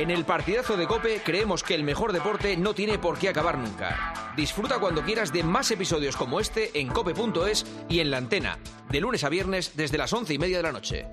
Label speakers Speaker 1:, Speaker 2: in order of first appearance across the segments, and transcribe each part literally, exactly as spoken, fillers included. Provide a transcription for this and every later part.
Speaker 1: En el partidazo de COPE creemos que el mejor deporte no tiene por qué acabar nunca. Disfruta cuando quieras de más episodios como este en cope punto es y en la antena, de lunes a viernes desde las once y media de la noche.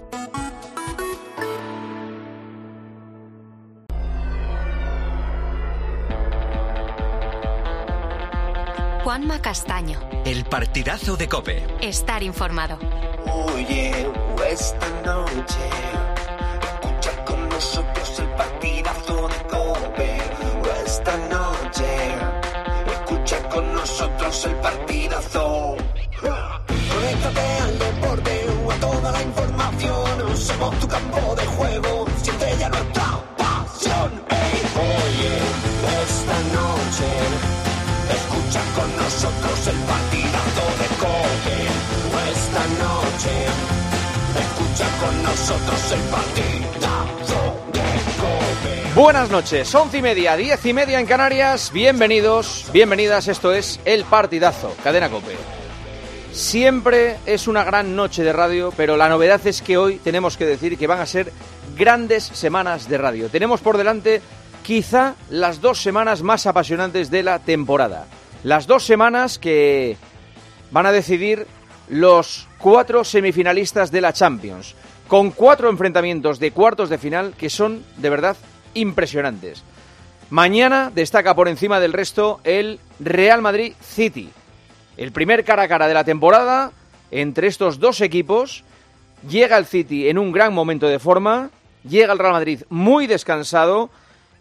Speaker 2: Juanma Castaño.
Speaker 3: El partidazo de COPE.
Speaker 2: Estar informado.
Speaker 4: Oye, esta noche escucha con nosotros el partidazo de COPE. Esta noche escucha con nosotros el partidazo. Conéctate al deporte o a toda la información. Somos tu campo de juego, siente ya nuestra pasión. Hey, oye, esta noche escucha con nosotros el partidazo de COPE. Esta noche escucha con nosotros el partidazo de COPE.
Speaker 1: Buenas noches, once y media, diez y media en Canarias. Bienvenidos, bienvenidas, esto es El Partidazo, Cadena COPE. Siempre es una gran noche de radio, pero la novedad es que hoy tenemos que decir que van a ser grandes semanas de radio. Tenemos por delante quizá las dos semanas más apasionantes de la temporada. Las dos semanas que van a decidir los cuatro semifinalistas de la Champions, con cuatro enfrentamientos de cuartos de final que son, de verdad, impresionantes. Mañana destaca por encima del resto el Real Madrid City. El primer cara a cara de la temporada entre estos dos equipos. Llega el City en un gran momento de forma, llega el Real Madrid muy descansado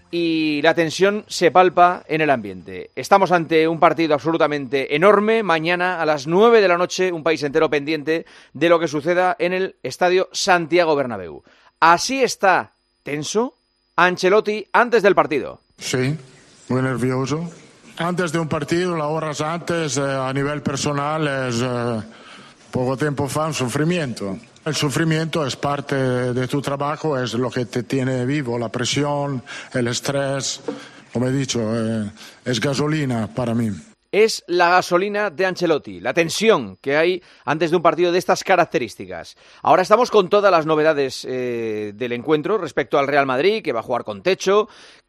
Speaker 1: y la tensión se palpa en el ambiente. Estamos ante un partido absolutamente enorme. Mañana a las nueve de la noche, un país entero pendiente de lo que suceda en el Estadio Santiago Bernabéu. Así está tenso Ancelotti antes del partido.
Speaker 5: Sí, muy nervioso. Antes de un partido, las horas antes, eh, a nivel personal, es eh, poco tiempo fa un sufrimiento. El sufrimiento es parte de tu trabajo, es lo que te tiene vivo, la presión, el estrés, como he dicho, eh, es gasolina para mí.
Speaker 1: Es la gasolina de Ancelotti, la tensión que hay antes de un partido de estas características. Ahora estamos con todas las novedades eh, del encuentro respecto al Real Madrid, que va a jugar con techo,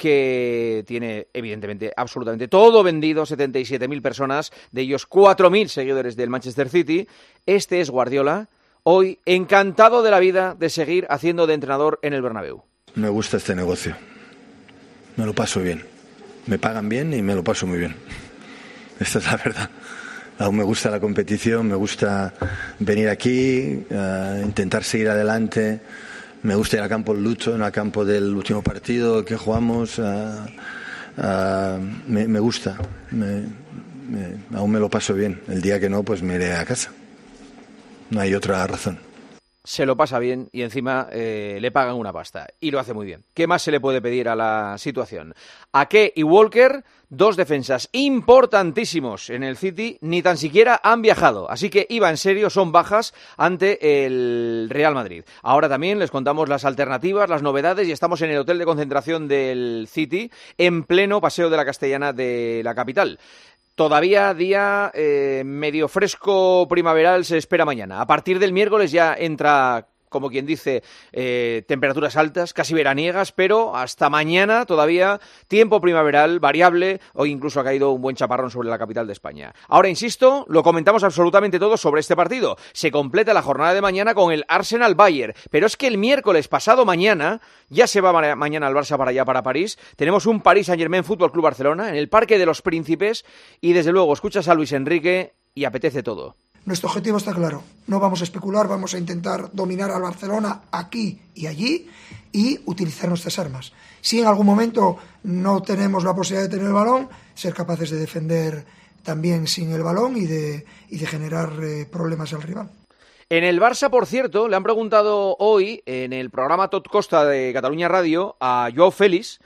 Speaker 1: que tiene evidentemente absolutamente todo vendido, setenta y siete mil personas, de ellos cuatro mil seguidores del Manchester City. Este es Guardiola, hoy encantado de la vida de seguir haciendo de entrenador en el Bernabéu.
Speaker 6: Me gusta este negocio, me lo paso bien, me pagan bien y me lo paso muy bien. Esta es la verdad. Aún me gusta la competición, me gusta venir aquí, uh, intentar seguir adelante. Me gusta ir al campo del lucho, en el campo del último partido que jugamos. Uh, uh, me, me gusta, me, me, aún me lo paso bien. El día que no, pues me iré a casa. No hay otra razón.
Speaker 1: Se lo pasa bien y encima eh, le pagan una pasta. Y lo hace muy bien. ¿Qué más se le puede pedir a la situación? Ake y Walker, dos defensas importantísimos en el City, ni tan siquiera han viajado. Así que iba en serio, son bajas ante el Real Madrid. Ahora también les contamos las alternativas, las novedades, y estamos en el hotel de concentración del City, en pleno Paseo de la Castellana de la capital. Todavía día eh, medio fresco primaveral se espera mañana. A partir del miércoles ya entra, como quien dice, eh, temperaturas altas, casi veraniegas, pero hasta mañana todavía tiempo primaveral variable. Hoy incluso ha caído un buen chaparrón sobre la capital de España. Ahora, insisto, lo comentamos absolutamente todo sobre este partido. Se completa la jornada de mañana con el Arsenal-Bayern, pero es que el miércoles pasado mañana, ya se va ma- mañana el Barça para allá, para París, tenemos un Paris Saint-Germain Fútbol Club Barcelona en el Parque de los Príncipes y desde luego escuchas a Luis Enrique y apetece todo.
Speaker 7: Nuestro objetivo está claro, no vamos a especular, vamos a intentar dominar al Barcelona aquí y allí y utilizar nuestras armas. Si en algún momento no tenemos la posibilidad de tener el balón, ser capaces de defender también sin el balón y de, y de generar eh, problemas al rival.
Speaker 1: En el Barça, por cierto, le han preguntado hoy en el programa Tot Costa de Catalunya Radio a Joao Félix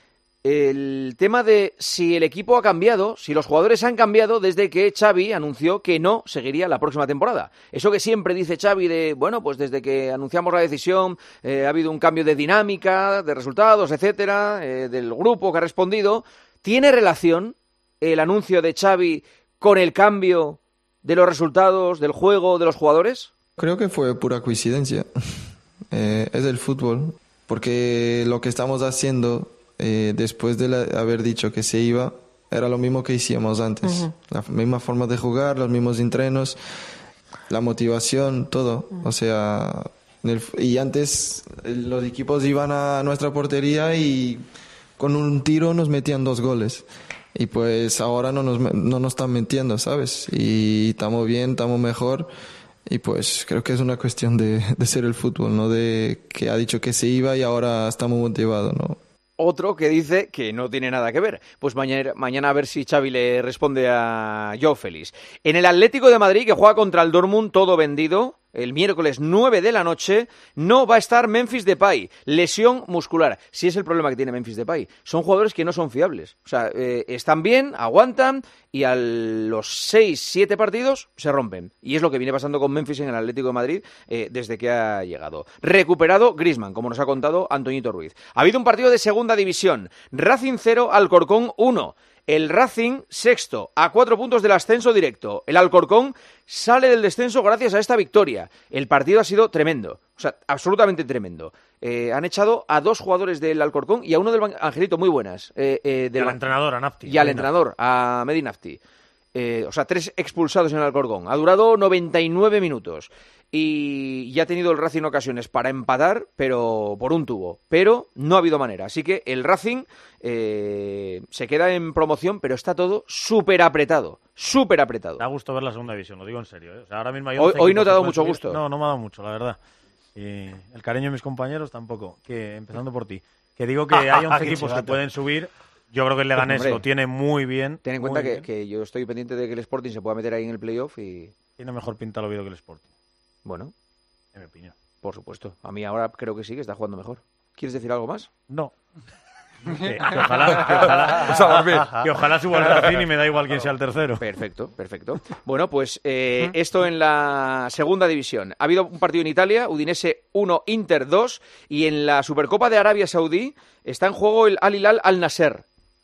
Speaker 1: el tema de si el equipo ha cambiado, si los jugadores han cambiado desde que Xavi anunció que no seguiría la próxima temporada. Eso que siempre dice Xavi de, bueno, pues desde que anunciamos la decisión eh, ha habido un cambio de dinámica, de resultados, etcétera, eh, del grupo que ha respondido. ¿Tiene relación el anuncio de Xavi con el cambio de los resultados, del juego, de los jugadores?
Speaker 8: Creo que fue pura coincidencia. Eh, es el fútbol. porque lo que estamos haciendo eh, después de la, haber dicho que se iba era lo mismo que hicimos antes. Uh-huh. La misma forma de jugar, los mismos entrenos, la motivación, todo. Uh-huh. O sea, en el, y antes los equipos iban a nuestra portería y con un tiro nos metían dos goles. Y pues ahora no nos, no nos están mintiendo, ¿sabes? Y estamos bien, estamos mejor. Y pues creo que es una cuestión de, de ser el fútbol, ¿no? De que ha dicho que se iba y ahora estamos motivados, ¿no?
Speaker 1: Otro que dice que no tiene nada que ver. Pues mañana, mañana a ver si Xavi le responde a Joao Félix. En el Atlético de Madrid, que juega contra el Dortmund, todo vendido, el miércoles nueve de la noche, no va a estar Memphis Depay. Lesión muscular. Sí es el problema que tiene Memphis Depay. Son jugadores que no son fiables. O sea, eh, están bien, aguantan y a los seis, siete partidos se rompen. Y es lo que viene pasando con Memphis en el Atlético de Madrid eh, desde que ha llegado. Recuperado Griezmann, como nos ha contado Antoñito Ruiz. Ha habido un partido de segunda división. Racing cero, Alcorcón uno. El Racing, sexto, a cuatro puntos del ascenso directo. El Alcorcón sale del descenso gracias a esta victoria. El partido ha sido tremendo, o sea, absolutamente tremendo. Eh, han echado a dos jugadores del Alcorcón y a uno del ban- Angelito, muy buenas. Eh, eh, del
Speaker 9: y al entrenador, a Nafti.
Speaker 1: Y al entrenador, a Mehdi Nafti. Eh, o sea, tres expulsados en el Alcorcón. Ha durado noventa y nueve minutos. Y ya ha tenido el Racing ocasiones para empatar, pero por un tubo. Pero no ha habido manera. Así que el Racing eh, se queda en promoción, pero está todo súper apretado. Súper apretado.
Speaker 9: Da gusto ver la segunda división, lo digo en serio. ¿eh? O sea, ahora mismo hay
Speaker 1: hoy, hoy no te ha dado mucho
Speaker 9: subir.
Speaker 1: gusto.
Speaker 9: No, no me ha dado mucho, la verdad. Y el cariño de mis compañeros tampoco. Que empezando por ti. Que digo que hay once equipos que pueden subir. Yo creo que el Leganés pues, lo tiene muy bien.
Speaker 1: Ten en cuenta que, que yo estoy pendiente de que el Sporting se pueda meter ahí en el playoff y...
Speaker 9: Tiene mejor pinta el Oviedo que el Sporting.
Speaker 1: Bueno.
Speaker 9: En mi opinión.
Speaker 1: Por supuesto. A mí ahora creo que sí, que está jugando mejor. ¿Quieres decir algo más?
Speaker 9: No. Que, que ojalá, que ojalá, que ojalá suba el Racing y me da igual quién sea el tercero.
Speaker 1: Perfecto, perfecto. Bueno, pues eh, esto en la segunda división. Ha habido un partido en Italia, Udinese uno, Inter dos, y en la Supercopa de Arabia Saudí está en juego el Al Hilal Al Nasser.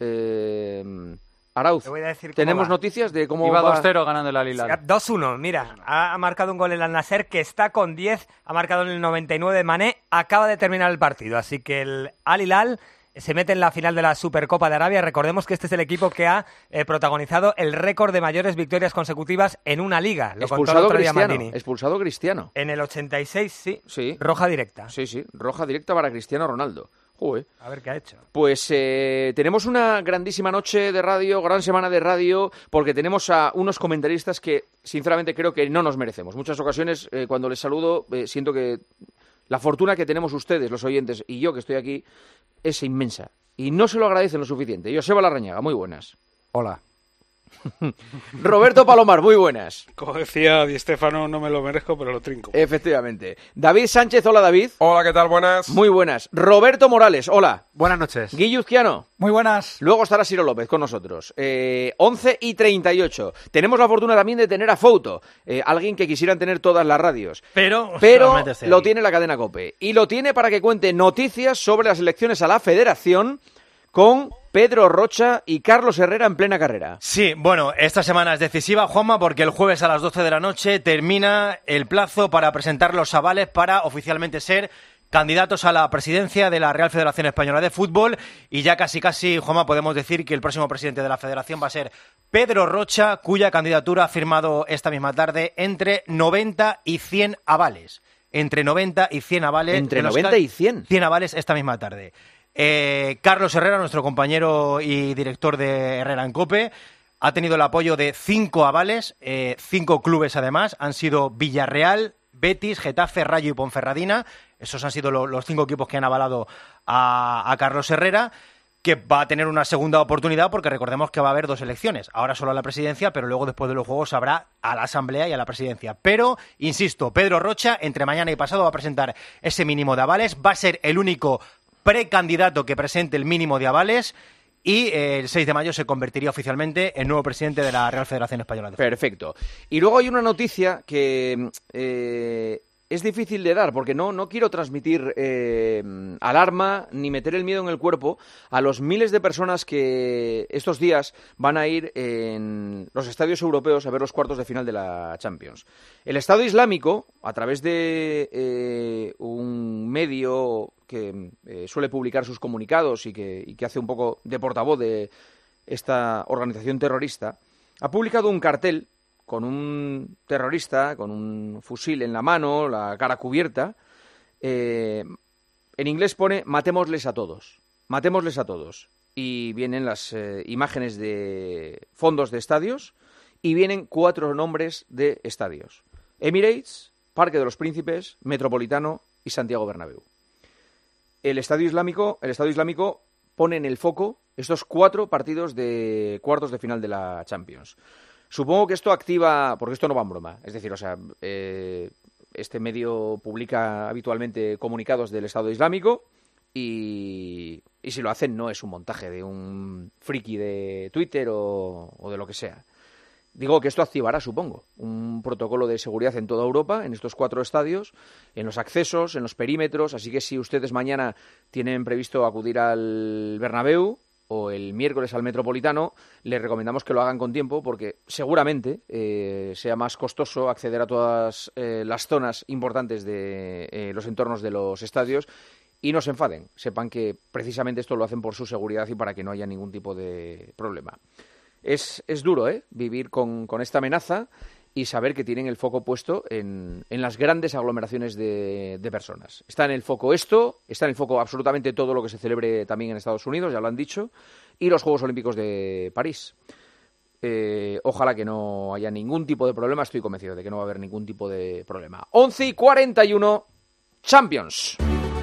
Speaker 1: Eh, Arauz, ¿tenemos noticias de cómo
Speaker 10: Iba
Speaker 1: va?
Speaker 10: dos cero ganando el Al Hilal.
Speaker 11: dos uno, mira, ha marcado un gol el Al Nasser que está con diez, ha marcado en el noventa y nueve Mané, acaba de terminar el partido, así que el Al Hilal se mete en la final de la Supercopa de Arabia. Recordemos que este es el equipo que ha eh, protagonizado el récord de mayores victorias consecutivas en una liga. Lo
Speaker 1: expulsado
Speaker 11: contó el otro día
Speaker 1: Cristiano,
Speaker 11: Maldini.
Speaker 1: expulsado Cristiano.
Speaker 11: En el ochenta y seis, sí,
Speaker 1: sí.
Speaker 11: Roja directa.
Speaker 1: Sí, sí, roja directa para Cristiano Ronaldo. Joder.
Speaker 11: A ver qué ha hecho.
Speaker 1: Pues eh, tenemos una grandísima noche de radio, gran semana de radio, porque tenemos a unos comentaristas que, sinceramente, creo que no nos merecemos. Muchas ocasiones, eh, cuando les saludo, eh, siento que la fortuna que tenemos ustedes, los oyentes, y yo que estoy aquí, es inmensa. Y no se lo agradecen lo suficiente. Joseba Larrañaga, muy buenas.
Speaker 10: Hola.
Speaker 1: Roberto Palomar, muy buenas.
Speaker 12: Como decía Di Stéfano, no me lo merezco, pero lo trinco.
Speaker 1: Efectivamente. David Sánchez, hola David.
Speaker 13: Hola, ¿qué tal? Buenas.
Speaker 1: Muy buenas. Roberto Morales, hola.
Speaker 10: Buenas noches.
Speaker 1: Guillo Uzquiano.
Speaker 14: Muy buenas.
Speaker 1: Luego estará Ciro López con nosotros. Eh, once y treinta y ocho. Tenemos la fortuna también de tener a Fouto, eh, alguien que quisieran tener todas las radios.
Speaker 9: Pero,
Speaker 1: Pero lo tiene la cadena COPE. Y lo tiene para que cuente noticias sobre las elecciones a la Federación con Pedro Rocha y Carlos Herrera en plena carrera.
Speaker 15: Sí, bueno, esta semana es decisiva, Juanma, porque el jueves a las doce de la noche termina el plazo para presentar los avales para oficialmente ser candidatos a la presidencia de la Real Federación Española de Fútbol, y ya casi casi, Juanma, podemos decir que el próximo presidente de la Federación va a ser Pedro Rocha, cuya candidatura ha firmado esta misma tarde entre noventa y cien avales. Entre noventa y cien avales.
Speaker 1: Entre noventa y cien.
Speaker 15: cien avales esta misma tarde. Eh, Carlos Herrera, nuestro compañero y director de Herrera en COPE, ha tenido el apoyo de cinco avales, eh, cinco clubes además, han sido Villarreal, Betis, Getafe, Rayo y Ponferradina. Esos han sido lo, los cinco equipos que han avalado a, a Carlos Herrera, que va a tener una segunda oportunidad porque recordemos que va a haber dos elecciones. Ahora solo a la presidencia, pero luego después de los Juegos habrá a la Asamblea y a la presidencia. Pero, insisto, Pedro Rocha entre mañana y pasado va a presentar ese mínimo de avales, va a ser el único precandidato que presente el mínimo de avales y eh, el seis de mayo se convertiría oficialmente en nuevo presidente de la Real Federación Española de Fútbol.
Speaker 1: Perfecto. Y luego hay una noticia que eh, es difícil de dar porque no, no quiero transmitir eh, alarma ni meter el miedo en el cuerpo a los miles de personas que estos días van a ir en los estadios europeos a ver los cuartos de final de la Champions. El Estado Islámico, a través de eh, un medio que eh, suele publicar sus comunicados y que, y que hace un poco de portavoz de esta organización terrorista, ha publicado un cartel con un terrorista, con un fusil en la mano, la cara cubierta. Eh, en inglés pone matémosles a todos, matémosles a todos. Y vienen las eh, imágenes de fondos de estadios y vienen cuatro nombres de estadios. Emirates, Parque de los Príncipes, Metropolitano y Santiago Bernabéu. El Estadio Islámico, el Estado Islámico pone en el foco estos cuatro partidos de cuartos de final de la Champions. Supongo que esto activa, porque esto no va en broma, es decir, o sea, eh, este medio publica habitualmente comunicados del Estado Islámico y, y si lo hacen no es un montaje de un friki de Twitter o, o de lo que sea. Digo que esto activará, supongo, un protocolo de seguridad en toda Europa, en estos cuatro estadios, en los accesos, en los perímetros, así que si ustedes mañana tienen previsto acudir al Bernabéu o el miércoles al Metropolitano, les recomendamos que lo hagan con tiempo porque seguramente eh, sea más costoso acceder a todas eh, las zonas importantes de eh, los entornos de los estadios y no se enfaden. Sepan que precisamente esto lo hacen por su seguridad y para que no haya ningún tipo de problema. Es, es duro, ¿eh?, vivir con, con esta amenaza y saber que tienen el foco puesto en, en las grandes aglomeraciones de, de personas. Está en el foco esto, está en el foco absolutamente todo lo que se celebre también en Estados Unidos, ya lo han dicho, y los Juegos Olímpicos de París. Eh, ojalá que no haya ningún tipo de problema, estoy convencido de que no va a haber ningún tipo de problema. once y cuarenta y uno, Champions.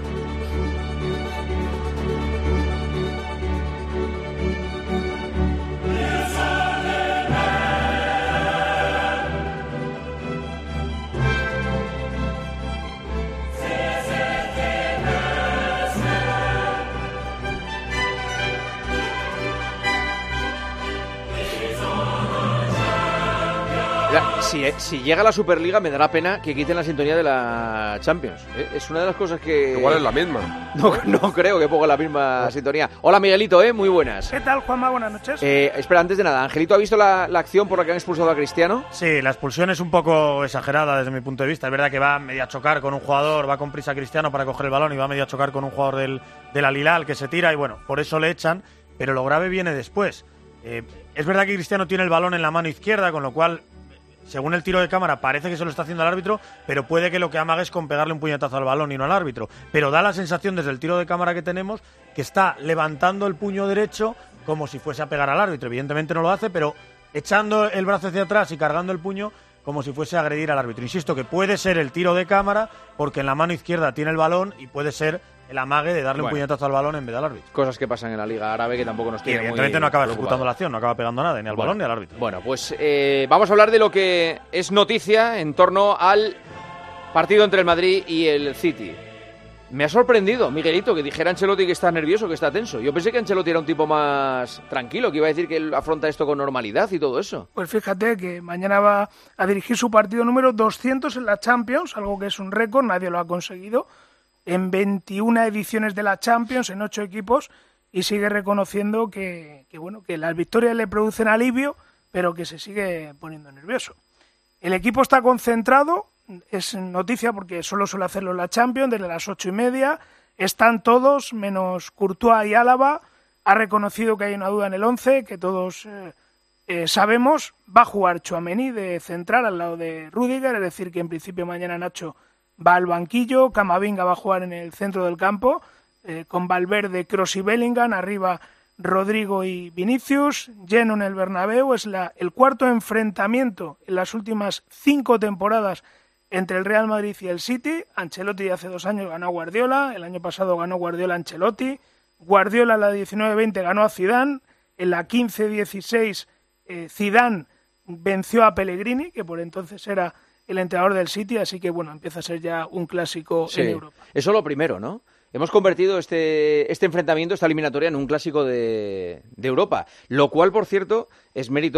Speaker 1: Si, si llega la Superliga me dará pena que quiten la sintonía de la Champions. Es una de las cosas que...
Speaker 10: Igual es la misma.
Speaker 1: No, no creo que ponga la misma no. sintonía. Hola Miguelito, ¿eh? Muy buenas.
Speaker 13: ¿Qué tal, Juanma? Buenas noches.
Speaker 1: Eh, espera, antes de nada, ¿Angelito ha visto la, la acción por la que han expulsado a Cristiano?
Speaker 9: Sí, la expulsión es un poco exagerada desde mi punto de vista. Es verdad que va medio a chocar con un jugador, va con prisa Cristiano para coger el balón y va medio a chocar con un jugador del, del Al Hilal que se tira y bueno, por eso le echan, pero lo grave viene después. Eh, es verdad que Cristiano tiene el balón en la mano izquierda, con lo cual... Según el tiro de cámara parece que se lo está haciendo al árbitro, pero puede que lo que amague es con pegarle un puñetazo al balón y no al árbitro. Pero da la sensación desde el tiro de cámara que tenemos que está levantando el puño derecho como si fuese a pegar al árbitro. Evidentemente no lo hace, pero echando el brazo hacia atrás y cargando el puño como si fuese a agredir al árbitro. Insisto que puede ser el tiro de cámara porque en la mano izquierda tiene el balón y puede ser el amague de darle bueno, un puñetazo al balón en vez del árbitro.
Speaker 1: Cosas que pasan en la Liga Árabe que tampoco nos tiene
Speaker 9: y evidentemente
Speaker 1: muy
Speaker 9: no acaba ejecutando la acción, no acaba pegando nada, ni al
Speaker 1: bueno,
Speaker 9: balón ni al árbitro.
Speaker 1: Bueno, pues eh, vamos a hablar de lo que es noticia en torno al partido entre el Madrid y el City. Me ha sorprendido, Miguelito, que dijera Ancelotti que está nervioso, que está tenso. Yo pensé que Ancelotti era un tipo más tranquilo, que iba a decir que él afronta esto con normalidad y todo eso.
Speaker 13: Pues fíjate que mañana va a dirigir su partido número doscientos en la Champions, algo que es un récord, nadie lo ha conseguido. En veintiuna ediciones de la Champions, en ocho equipos, y sigue reconociendo que, que, bueno, que las victorias le producen alivio, pero que se sigue poniendo nervioso. El equipo está concentrado, es noticia porque solo suele hacerlo en la Champions, desde las ocho y media, están todos, menos Courtois y Álava, ha reconocido que hay una duda en el once, que todos eh, eh, sabemos, va a jugar Tchouaméni de central al lado de Rüdiger, es decir, que en principio mañana Nacho va al banquillo, Camavinga va a jugar en el centro del campo, eh, con Valverde, Kroos y Bellingham, arriba Rodrigo y Vinicius, lleno en el Bernabéu, es la, el cuarto enfrentamiento en las últimas cinco temporadas entre el Real Madrid y el City. Ancelotti hace dos años ganó a Guardiola, el año pasado ganó Guardiola a Ancelotti, Guardiola en la diecinueve veinte ganó a Zidane, en la quince dieciséis eh, Zidane venció a Pellegrini, que por entonces era el entrenador del City, así que bueno, empieza a ser ya un clásico
Speaker 1: sí,
Speaker 13: en Europa.
Speaker 1: Eso lo primero, ¿no? Hemos convertido este, este enfrentamiento, esta eliminatoria, en un clásico de, de Europa, lo cual, por cierto, es mérito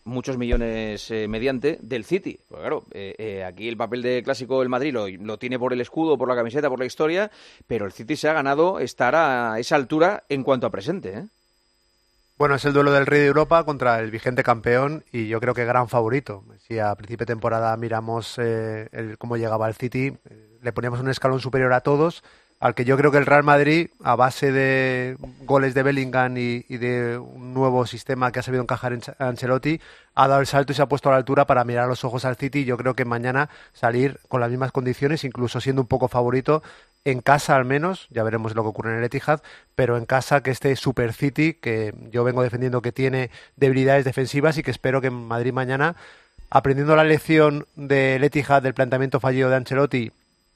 Speaker 1: muchos millones eh, mediante del City. Pues claro, eh, eh, aquí el papel de clásico del Madrid lo, lo tiene por el escudo, por la camiseta, por la historia, pero el City se ha ganado estar a esa altura en cuanto a presente, ¿eh?
Speaker 10: Bueno, es el duelo del Rey de Europa contra el vigente campeón y yo creo que gran favorito. Si a principio de temporada miramos eh, el, cómo llegaba el City, eh, le poníamos un escalón superior a todos, al que yo creo que el Real Madrid, a base de goles de Bellingham y, y de un nuevo sistema que ha sabido encajar en Ancelotti, ha dado el salto y se ha puesto a la altura para mirar a los ojos al City. Yo creo que mañana salir con las mismas condiciones, incluso siendo un poco favorito, en casa al menos, ya veremos lo que ocurre en el Etihad, pero en casa que este Super City, que yo vengo defendiendo que tiene debilidades defensivas y que espero que en Madrid mañana, aprendiendo la lección del Etihad, del planteamiento fallido de Ancelotti,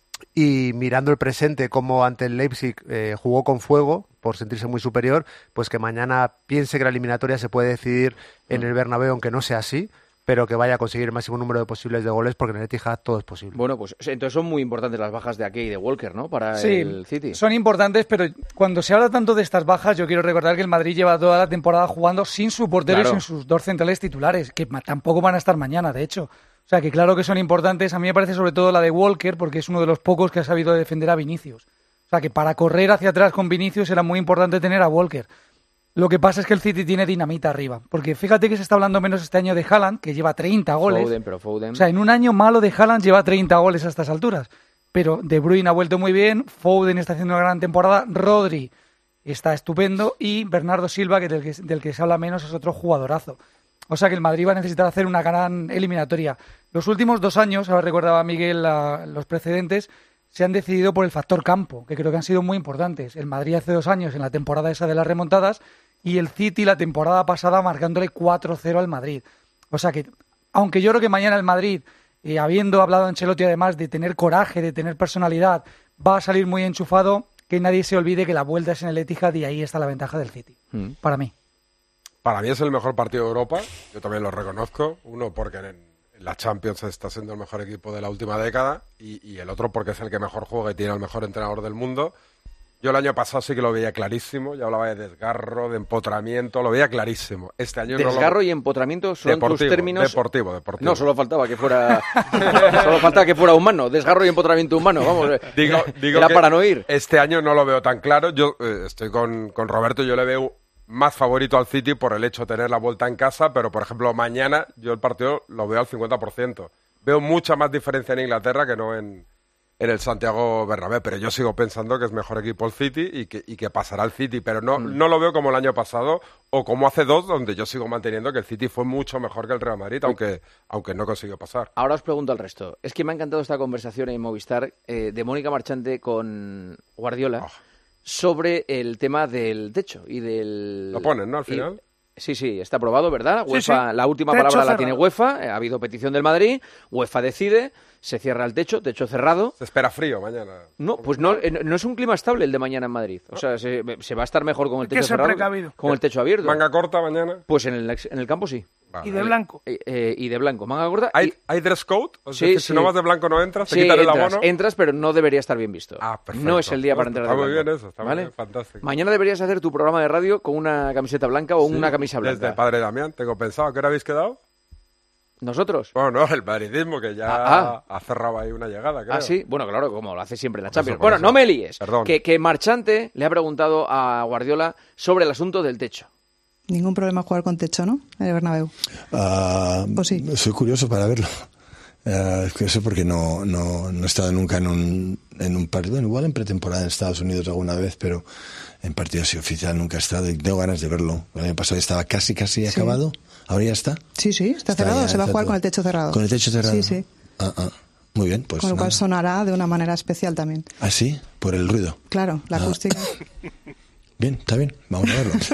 Speaker 10: y mirando el presente como ante el Leipzig eh, jugó con fuego por sentirse muy superior, pues que mañana piense que la eliminatoria se puede decidir en el Bernabéu, aunque no sea así, pero que vaya a conseguir el máximo número de posibles de goles, porque en el Etihad todo es posible.
Speaker 1: Bueno, pues entonces son muy importantes las bajas de Ake y de Walker, ¿no? Para
Speaker 14: sí,
Speaker 1: el City.
Speaker 14: Son importantes, pero cuando se habla tanto de estas bajas, yo quiero recordar que el Madrid lleva toda la temporada jugando sin su portero claro. y sin sus dos centrales titulares, que tampoco van a estar mañana, de hecho. O sea, que claro que son importantes. A mí me parece sobre todo la de Walker, porque es uno de los pocos que ha sabido defender a Vinicius. O sea, que para correr hacia atrás con Vinicius era muy importante tener a Walker. Lo que pasa es que el City tiene dinamita arriba. Porque fíjate que se está hablando menos este año de Haaland, que lleva treinta goles.
Speaker 1: Foden, pero Foden.
Speaker 14: O sea, en un año malo de Haaland lleva treinta goles a estas alturas. Pero De Bruyne ha vuelto muy bien, Foden está haciendo una gran temporada, Rodri está estupendo y Bernardo Silva, que del que, del que se habla menos, es otro jugadorazo. O sea que el Madrid va a necesitar hacer una gran eliminatoria. Los últimos dos años, ahora recordaba Miguel la, los precedentes, se han decidido por el factor campo, que creo que han sido muy importantes. El Madrid hace dos años en la temporada esa de las remontadas y el City la temporada pasada marcándole cuatro cero al Madrid. O sea que, aunque yo creo que mañana el Madrid, eh, habiendo hablado Ancelotti además de tener coraje, de tener personalidad, va a salir muy enchufado, que nadie se olvide que la vuelta es en el Etihad y ahí está la ventaja del City, mm. para mí.
Speaker 16: Para mí es el mejor partido de Europa, yo también lo reconozco. Uno porque en, en la Champions está siendo el mejor equipo de la última década y, y el otro porque es el que mejor juega y tiene el mejor entrenador del mundo. Yo el año pasado sí que lo veía clarísimo, ya hablaba de desgarro, de empotramiento, lo veía clarísimo. Este año
Speaker 1: desgarro
Speaker 16: no lo...
Speaker 1: y empotramiento son
Speaker 16: deportivo,
Speaker 1: tus términos.
Speaker 16: Deportivo, deportivo.
Speaker 1: No, solo faltaba que fuera solo faltaba que fuera humano, desgarro y empotramiento humano, vamos.
Speaker 16: Digo, digo
Speaker 1: era
Speaker 16: que
Speaker 1: para no ir.
Speaker 16: Este año no lo veo tan claro, yo eh, estoy con, con Roberto, yo le veo más favorito al City por el hecho de tener la vuelta en casa, pero por ejemplo mañana yo el partido lo veo al cincuenta por ciento. Veo mucha más diferencia en Inglaterra que no en, en el Santiago Bernabéu, pero yo sigo pensando que es mejor equipo el City y que, y que pasará el City, pero no, mm. no lo veo como el año pasado o como hace dos, donde yo sigo manteniendo que el City fue mucho mejor que el Real Madrid, aunque, aunque no consiguió pasar.
Speaker 1: Ahora os pregunto al resto. Es que me ha encantado esta conversación en Movistar eh, de Mónica Marchante con Guardiola. Oh. Sobre el tema del techo y del...
Speaker 16: Lo ponen, ¿no? Al final.
Speaker 1: Y... Sí, sí, está aprobado, ¿verdad?
Speaker 14: Sí,
Speaker 1: UEFA,
Speaker 14: sí.
Speaker 1: La última
Speaker 14: Techo
Speaker 1: palabra
Speaker 14: cerrado.
Speaker 1: La tiene UEFA, ha habido petición del Madrid, UEFA decide, se cierra el techo, techo cerrado.
Speaker 16: Se espera frío mañana.
Speaker 1: No, pues no, no es un clima estable el de mañana en Madrid. O sea, se, se va a estar mejor con el techo cerrado,
Speaker 14: precavido.
Speaker 1: Con el techo abierto.
Speaker 16: ¿Manga corta mañana?
Speaker 1: Pues en el, en el campo sí.
Speaker 14: Vale. Y de blanco.
Speaker 1: Eh, eh, y de blanco, manga corta.
Speaker 16: ¿Hay,
Speaker 1: y...
Speaker 16: ¿hay dress code? O
Speaker 1: sí,
Speaker 16: decir,
Speaker 1: sí.
Speaker 16: Si no vas de blanco no entras, te
Speaker 1: sí,
Speaker 16: quitan el
Speaker 1: entras,
Speaker 16: abono.
Speaker 1: Entras, pero no debería estar bien visto.
Speaker 16: Ah, perfecto.
Speaker 1: No es el día para entrar
Speaker 16: está
Speaker 1: de blanco.
Speaker 16: Está muy bien eso, está
Speaker 1: ¿vale?
Speaker 16: muy bien, fantástico.
Speaker 1: Mañana deberías hacer tu programa de radio con una camiseta blanca o sí, una camisa blanca.
Speaker 16: Desde Padre Damián, tengo pensado. ¿A qué hora habéis quedado?
Speaker 1: ¿Nosotros?
Speaker 16: Bueno, no, el madridismo, que ya ah, ah. ha cerrado ahí una llegada, creo.
Speaker 1: Ah, sí, bueno, claro, como lo hace siempre la
Speaker 16: por
Speaker 1: Champions.
Speaker 16: Eso,
Speaker 1: bueno,
Speaker 16: eso.
Speaker 1: no me líes.
Speaker 16: Perdón.
Speaker 1: Que, que Marchante le ha preguntado a Guardiola sobre el asunto del techo.
Speaker 17: Ningún problema jugar con techo, ¿no? En el Bernabéu.
Speaker 6: Uh,
Speaker 17: pues sí.
Speaker 6: Soy curioso para verlo. Uh, es curioso porque no, no, no he estado nunca en un, en un partido. Bueno, igual en pretemporada en Estados Unidos alguna vez, pero en partido así oficial nunca he estado y tengo ganas de verlo. El año pasado estaba casi, casi sí. acabado. ¿Ahora ya está?
Speaker 17: Sí, sí, está, está cerrado. Ya, se va a jugar todo. Con el techo cerrado.
Speaker 6: ¿Con el techo cerrado?
Speaker 17: Sí, sí.
Speaker 6: Ah, ah. Muy bien, pues
Speaker 17: con lo
Speaker 6: nada.
Speaker 17: cual sonará de una manera especial también.
Speaker 6: ¿Ah, sí? ¿Por el ruido?
Speaker 17: Claro, la
Speaker 6: ah.
Speaker 17: acústica.
Speaker 6: Bien, está bien. Vamos a verlo.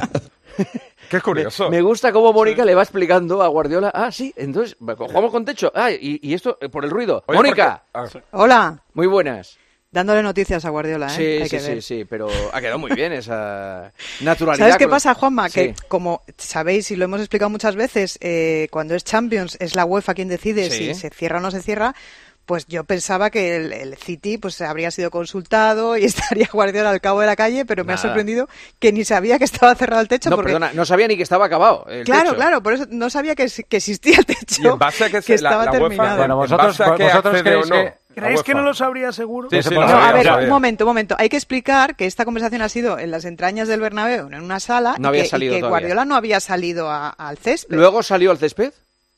Speaker 16: Qué curioso.
Speaker 1: Me, me gusta cómo Mónica sí. le va explicando a Guardiola. Ah, sí, entonces jugamos con techo. Ah, y, y esto por el ruido.
Speaker 16: Oye,
Speaker 1: Mónica.
Speaker 16: Ah.
Speaker 18: Hola.
Speaker 1: Muy buenas.
Speaker 18: Dándole noticias a Guardiola, ¿eh?
Speaker 1: Sí,
Speaker 18: Hay
Speaker 1: sí,
Speaker 18: que
Speaker 1: sí,
Speaker 18: ver.
Speaker 1: sí, pero ha quedado muy bien esa naturalidad.
Speaker 18: ¿Sabes qué
Speaker 1: con...
Speaker 18: pasa, Juanma?
Speaker 1: Sí.
Speaker 18: Que como sabéis y lo hemos explicado muchas veces, eh, cuando es Champions es la UEFA quien decide sí. si se cierra o no se cierra. pues yo pensaba que el, el City pues habría sido consultado y estaría Guardiola al cabo de la calle, pero me
Speaker 1: Nada.
Speaker 18: ha sorprendido que ni sabía que estaba cerrado el techo.
Speaker 1: No,
Speaker 18: porque...
Speaker 1: perdona, no sabía ni que estaba acabado el
Speaker 18: Claro,
Speaker 1: techo.
Speaker 18: claro, por eso no sabía que, que existía el techo,
Speaker 16: Y en base a que,
Speaker 18: que
Speaker 16: se- la,
Speaker 18: estaba
Speaker 16: la
Speaker 18: terminado.
Speaker 16: UEFA,
Speaker 14: Bueno,
Speaker 16: en
Speaker 14: vosotros-
Speaker 16: base a que
Speaker 14: vosotros
Speaker 16: accede
Speaker 14: creéis
Speaker 16: o no,
Speaker 14: que-
Speaker 16: la
Speaker 13: ¿Creéis que
Speaker 16: UEFA.
Speaker 13: no lo sabría seguro?
Speaker 16: Sí, sí,
Speaker 18: No,
Speaker 16: lo
Speaker 18: a
Speaker 16: sabía,
Speaker 18: ver,
Speaker 16: lo
Speaker 18: un
Speaker 16: sabía.
Speaker 18: momento, un momento. Hay que explicar que esta conversación ha sido en las entrañas del Bernabéu, en una sala,
Speaker 1: No
Speaker 18: y
Speaker 1: había
Speaker 18: que, y
Speaker 1: salido
Speaker 18: que
Speaker 1: todavía.
Speaker 18: Guardiola no había salido a- al césped.
Speaker 1: ¿Luego salió al césped?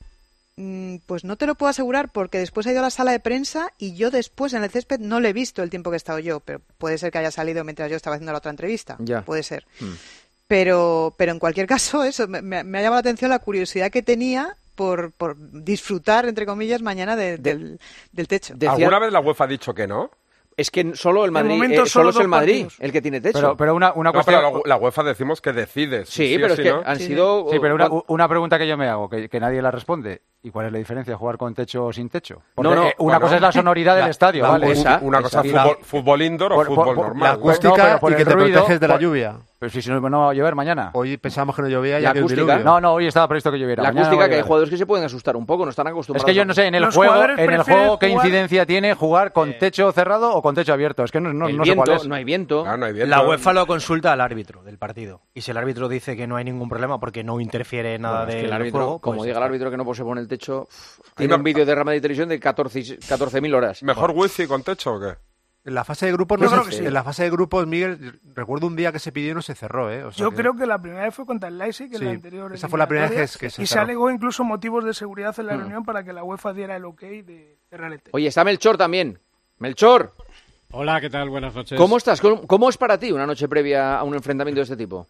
Speaker 18: Mm, Pues no te lo puedo asegurar porque después ha ido a la sala de prensa y yo después en el césped no le he visto el tiempo que he estado yo, pero puede ser que haya salido mientras yo estaba haciendo la otra entrevista.
Speaker 1: Ya.
Speaker 18: Puede ser.
Speaker 1: Hmm.
Speaker 18: Pero, pero en cualquier caso, eso me, me- me ha llamado la atención la curiosidad que tenía por, por disfrutar, entre comillas, mañana de- del, del techo.
Speaker 16: ¿Alguna vez la UEFA ha dicho que no?
Speaker 1: Es que solo el
Speaker 13: De
Speaker 1: Madrid,
Speaker 13: momento
Speaker 1: eh,
Speaker 13: solo
Speaker 1: solo es el
Speaker 13: dos
Speaker 1: Madrid
Speaker 13: partidos.
Speaker 1: el que tiene techo.
Speaker 19: Pero, pero una, una
Speaker 16: No,
Speaker 19: cuestión...
Speaker 16: pero la, la UEFA decimos que decide. si
Speaker 1: Sí,
Speaker 16: sí o
Speaker 1: pero es
Speaker 16: si
Speaker 1: que
Speaker 16: no.
Speaker 1: han
Speaker 18: Sí,
Speaker 1: sido...
Speaker 19: Sí, pero una, una pregunta que yo me hago, que, que nadie la responde. ¿Y cuál es la diferencia de jugar con techo o sin techo? Porque,
Speaker 1: No, no,
Speaker 19: eh, una
Speaker 16: bueno,
Speaker 19: cosa es la sonoridad del
Speaker 16: la-
Speaker 19: estadio,
Speaker 16: la-
Speaker 19: ¿vale?
Speaker 1: esa-
Speaker 16: una cosa
Speaker 19: esa.
Speaker 16: fútbol, fútbol indoor o
Speaker 19: Por- por-
Speaker 16: fútbol
Speaker 19: por-
Speaker 16: normal.
Speaker 10: La acústica
Speaker 19: No, pero por
Speaker 10: y que
Speaker 19: el
Speaker 10: te
Speaker 19: ruido,
Speaker 10: proteges de la
Speaker 19: por-
Speaker 10: lluvia.
Speaker 19: Pero si no, no va a llover mañana.
Speaker 10: Hoy pensábamos que no llovía y
Speaker 1: La
Speaker 10: ha caído un
Speaker 1: acústica.
Speaker 10: diluvio.
Speaker 19: No, no, hoy estaba previsto que lloviera.
Speaker 1: La
Speaker 19: mañana
Speaker 1: acústica,
Speaker 19: no va a
Speaker 1: que hay
Speaker 19: llover.
Speaker 1: jugadores que se pueden asustar un poco, no están
Speaker 19: Es
Speaker 1: acostumbrados.
Speaker 19: que yo no sé, en el
Speaker 13: Los
Speaker 19: juego,
Speaker 13: jugadores
Speaker 19: en el
Speaker 13: prefieren
Speaker 19: juego, ¿qué
Speaker 13: jugar-
Speaker 19: incidencia tiene jugar con techo cerrado o con techo abierto? Es que no, no,
Speaker 1: El
Speaker 19: no sé
Speaker 1: viento,
Speaker 19: cuál es.
Speaker 1: no hay viento.
Speaker 16: Claro, no hay viento.
Speaker 15: La UEFA lo consulta al árbitro del partido. Y si el árbitro dice que no hay ningún problema porque no interfiere nada
Speaker 1: Bueno, es
Speaker 15: del
Speaker 1: que el árbitro,
Speaker 15: juego,
Speaker 1: como
Speaker 15: pues
Speaker 1: diga el
Speaker 15: ya
Speaker 1: árbitro que no se pone el techo, uff,
Speaker 16: Ahí
Speaker 1: tiene
Speaker 16: no-
Speaker 1: un vídeo de Real Madrid Televisión de catorce mil horas.
Speaker 16: ¿Mejor wifi con techo o qué?
Speaker 10: En la fase de grupos,
Speaker 13: Yo
Speaker 10: no
Speaker 13: creo
Speaker 10: se-
Speaker 13: que sí.
Speaker 10: en la fase de grupos, Miguel, recuerdo un día que se pidió y no se cerró, ¿eh? O sea
Speaker 13: Yo
Speaker 10: que-
Speaker 13: creo que la primera vez fue contra el Leipzig, en
Speaker 10: Sí,
Speaker 13: la anterior
Speaker 10: esa fue la primera vez que-
Speaker 13: eliminatoria,
Speaker 10: que se
Speaker 13: y se
Speaker 10: cerró.
Speaker 13: alegó incluso motivos de seguridad en la
Speaker 1: Mm.
Speaker 13: reunión para que la UEFA diera el ok de cerrar el techo.
Speaker 1: Oye, está Melchor también. Melchor,
Speaker 20: Hola, ¿qué tal? Buenas noches.
Speaker 1: ¿cómo estás? ¿Cómo, cómo es para ti una noche previa a un enfrentamiento de este tipo?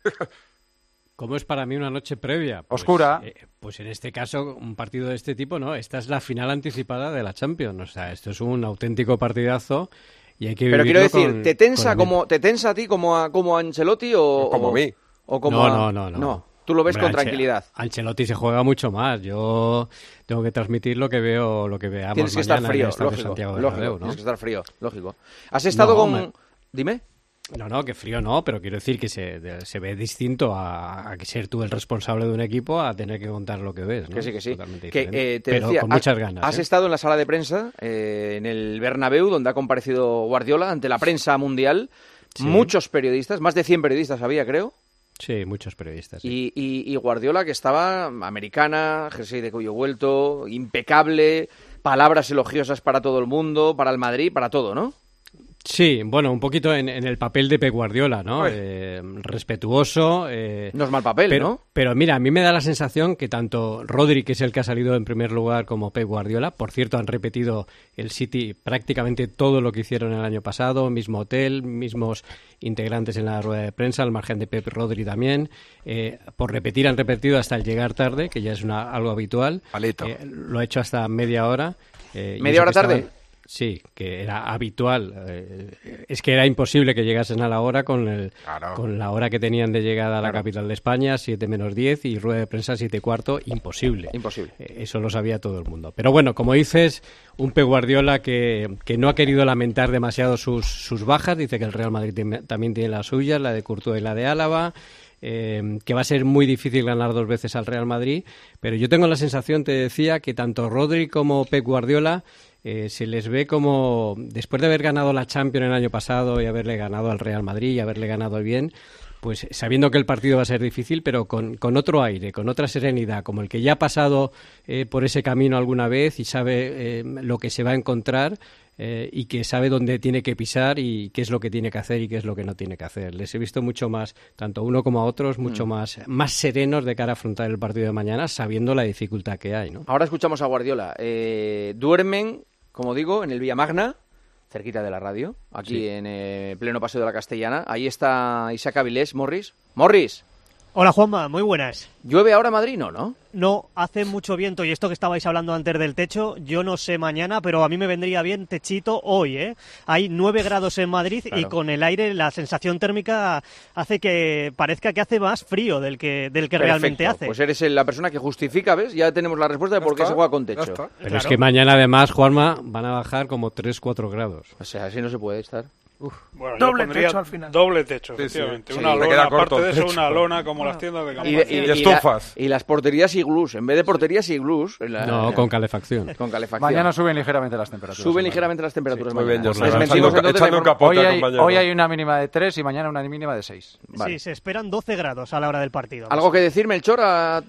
Speaker 20: ¿Cómo es para mí una noche previa? Pues,
Speaker 19: Oscura.
Speaker 20: eh, pues en este caso, un partido de este tipo, no. Esta es la final anticipada de la Champions. O sea, esto es un auténtico partidazo y hay que
Speaker 1: Pero quiero
Speaker 20: vivirlo
Speaker 1: decir,
Speaker 20: con-
Speaker 1: ¿te tensa
Speaker 20: con
Speaker 1: como te tensa a ti como a, como a Ancelotti o
Speaker 16: Como
Speaker 1: o-
Speaker 16: a mí.
Speaker 1: o como
Speaker 20: No,
Speaker 1: a-
Speaker 20: no, no, no.
Speaker 1: No, tú lo ves
Speaker 20: Hombre,
Speaker 1: con
Speaker 20: Anche-
Speaker 1: tranquilidad.
Speaker 20: Ancelotti se juega mucho más. Yo tengo que transmitir lo que veo, lo que veamos
Speaker 1: Tienes que
Speaker 20: mañana
Speaker 1: estar frío,
Speaker 20: en el Estadio
Speaker 1: lógico,
Speaker 20: Santiago
Speaker 1: lógico,
Speaker 20: Bernabéu, ¿no?
Speaker 1: tienes que estar frío, lógico. ¿Has estado
Speaker 20: No,
Speaker 1: con...?
Speaker 20: me-
Speaker 1: Dime.
Speaker 20: No, no, que frío no, pero quiero decir que se, de- se ve distinto a, a que ser tú el responsable de un equipo a tener que contar lo que ves, ¿no?
Speaker 1: Que sí, que sí.
Speaker 20: Totalmente
Speaker 1: Que,
Speaker 20: diferente.
Speaker 1: eh, te
Speaker 20: pero
Speaker 1: decía,
Speaker 20: con
Speaker 1: has-
Speaker 20: muchas ganas.
Speaker 1: Has
Speaker 20: ¿eh?
Speaker 1: estado en la sala de prensa eh, en el Bernabéu, donde ha comparecido Guardiola ante la prensa mundial.
Speaker 20: Sí.
Speaker 1: Muchos periodistas, más de cien periodistas había, creo.
Speaker 20: Sí, muchos periodistas. sí.
Speaker 1: Y, y- y Guardiola, que estaba americana, jersey de cuello vuelto, impecable, palabras elogiosas para todo el mundo, para el Madrid, para todo, ¿no?
Speaker 20: Sí, bueno, un poquito en, en el papel de Pep Guardiola, ¿no?
Speaker 1: Uy.
Speaker 20: Eh, respetuoso. eh,
Speaker 1: No es mal papel,
Speaker 20: pero,
Speaker 1: ¿no?
Speaker 20: Pero mira, a mí me da la sensación que tanto Rodri, que es el que ha salido en primer lugar, como Pep Guardiola, por cierto, han repetido el City prácticamente todo lo que hicieron el año pasado, mismo hotel, mismos integrantes en la rueda de prensa, al margen de Pep, Rodri también. Eh, por repetir, han repetido hasta el llegar tarde, que ya es una, algo habitual.
Speaker 16: Palito.
Speaker 20: Eh, lo ha hecho hasta media hora. eh, y
Speaker 1: ¿Media
Speaker 20: eso
Speaker 1: hora
Speaker 20: que estaban-
Speaker 1: tarde?
Speaker 20: Sí, que era habitual. eh, es que era imposible que llegasen a la hora con, el,
Speaker 16: Claro.
Speaker 20: con la hora que tenían de llegada a la
Speaker 1: Claro.
Speaker 20: capital de España, siete menos diez, y rueda de prensa siete y cuarto, imposible.
Speaker 1: Imposible.
Speaker 20: Eh, Eso lo sabía todo el mundo. Pero bueno, como dices, un Pep Guardiola que, que no ha querido lamentar demasiado sus, sus bajas. Dice que el Real Madrid tem- también tiene las suyas, la de Courtois y la de Álava. eh, que va a ser muy difícil ganar dos veces al Real Madrid. Pero yo tengo la sensación, te decía, que tanto Rodri como Pep Guardiola eh, se les ve como, después de haber ganado la Champions el año pasado y haberle ganado al Real Madrid y haberle ganado bien, pues sabiendo que el partido va a ser difícil, pero con, con otro aire, con otra serenidad, como el que ya ha pasado eh, por ese camino alguna vez y sabe eh, lo que se va a encontrar eh, y que sabe dónde tiene que pisar y qué es lo que tiene que hacer y qué es lo que no tiene que hacer. Les he visto mucho más, tanto a uno como a otros, mucho
Speaker 1: Mm.
Speaker 20: más, más serenos de cara a afrontar el partido de mañana, sabiendo la dificultad que hay, ¿no?
Speaker 1: Ahora escuchamos a Guardiola. Eh, duermen, como digo, en el Villamagna, cerquita de la radio, aquí
Speaker 20: Sí.
Speaker 1: en eh, pleno Paseo de la Castellana. Ahí está Isaac Avilés, Morris. Morris,
Speaker 21: Hola Juanma, muy buenas.
Speaker 1: ¿llueve ahora en Madrid? No, ¿no?
Speaker 21: No, hace mucho viento y esto que estabais hablando antes del techo, yo no sé mañana, pero a mí me vendría bien techito hoy, ¿eh? Hay nueve grados en Madrid y
Speaker 1: Claro.
Speaker 21: con el aire la sensación térmica hace que parezca que hace más frío del que, del que realmente
Speaker 1: Perfecto.
Speaker 21: hace.
Speaker 1: Pues eres la persona que justifica, ¿ves? Ya tenemos la respuesta de por qué
Speaker 16: está,
Speaker 1: se juega con
Speaker 16: ya
Speaker 1: techo.
Speaker 16: está.
Speaker 20: Pero es que mañana además, Juanma, van a bajar como tres cuatro grados.
Speaker 1: O sea, así no se puede estar.
Speaker 12: Bueno, yo
Speaker 13: Doble
Speaker 12: pondría
Speaker 13: techo al final.
Speaker 12: Doble techo,
Speaker 16: Sí, sí,
Speaker 12: efectivamente.
Speaker 16: sí,
Speaker 12: una
Speaker 16: me
Speaker 12: lona,
Speaker 16: queda corto
Speaker 12: aparte de
Speaker 16: el
Speaker 12: eso,
Speaker 16: techo.
Speaker 12: una lona como las tiendas de
Speaker 1: Y,
Speaker 12: campaña.
Speaker 1: y-
Speaker 16: Y
Speaker 1: y la-
Speaker 16: estufas.
Speaker 1: y las porterías iglús, en vez de porterías iglús. en la-
Speaker 20: No, con calefacción.
Speaker 1: Con calefacción.
Speaker 19: Mañana suben ligeramente las temperaturas.
Speaker 1: Suben
Speaker 19: ¿no?
Speaker 1: ligeramente las temperaturas.
Speaker 16: Muy bien,
Speaker 1: mañana.
Speaker 16: José.
Speaker 1: Les
Speaker 16: Echando-
Speaker 1: mentimos entonces
Speaker 16: echando
Speaker 1: de
Speaker 16: un
Speaker 1: forma-
Speaker 16: capote,
Speaker 19: Hoy hay,
Speaker 16: compañero.
Speaker 19: hoy hay una mínima de tres y mañana una mínima de seis.
Speaker 1: Vale.
Speaker 21: Sí, se esperan doce grados a la hora del partido.
Speaker 1: ¿Algo que decir, Melchor? A...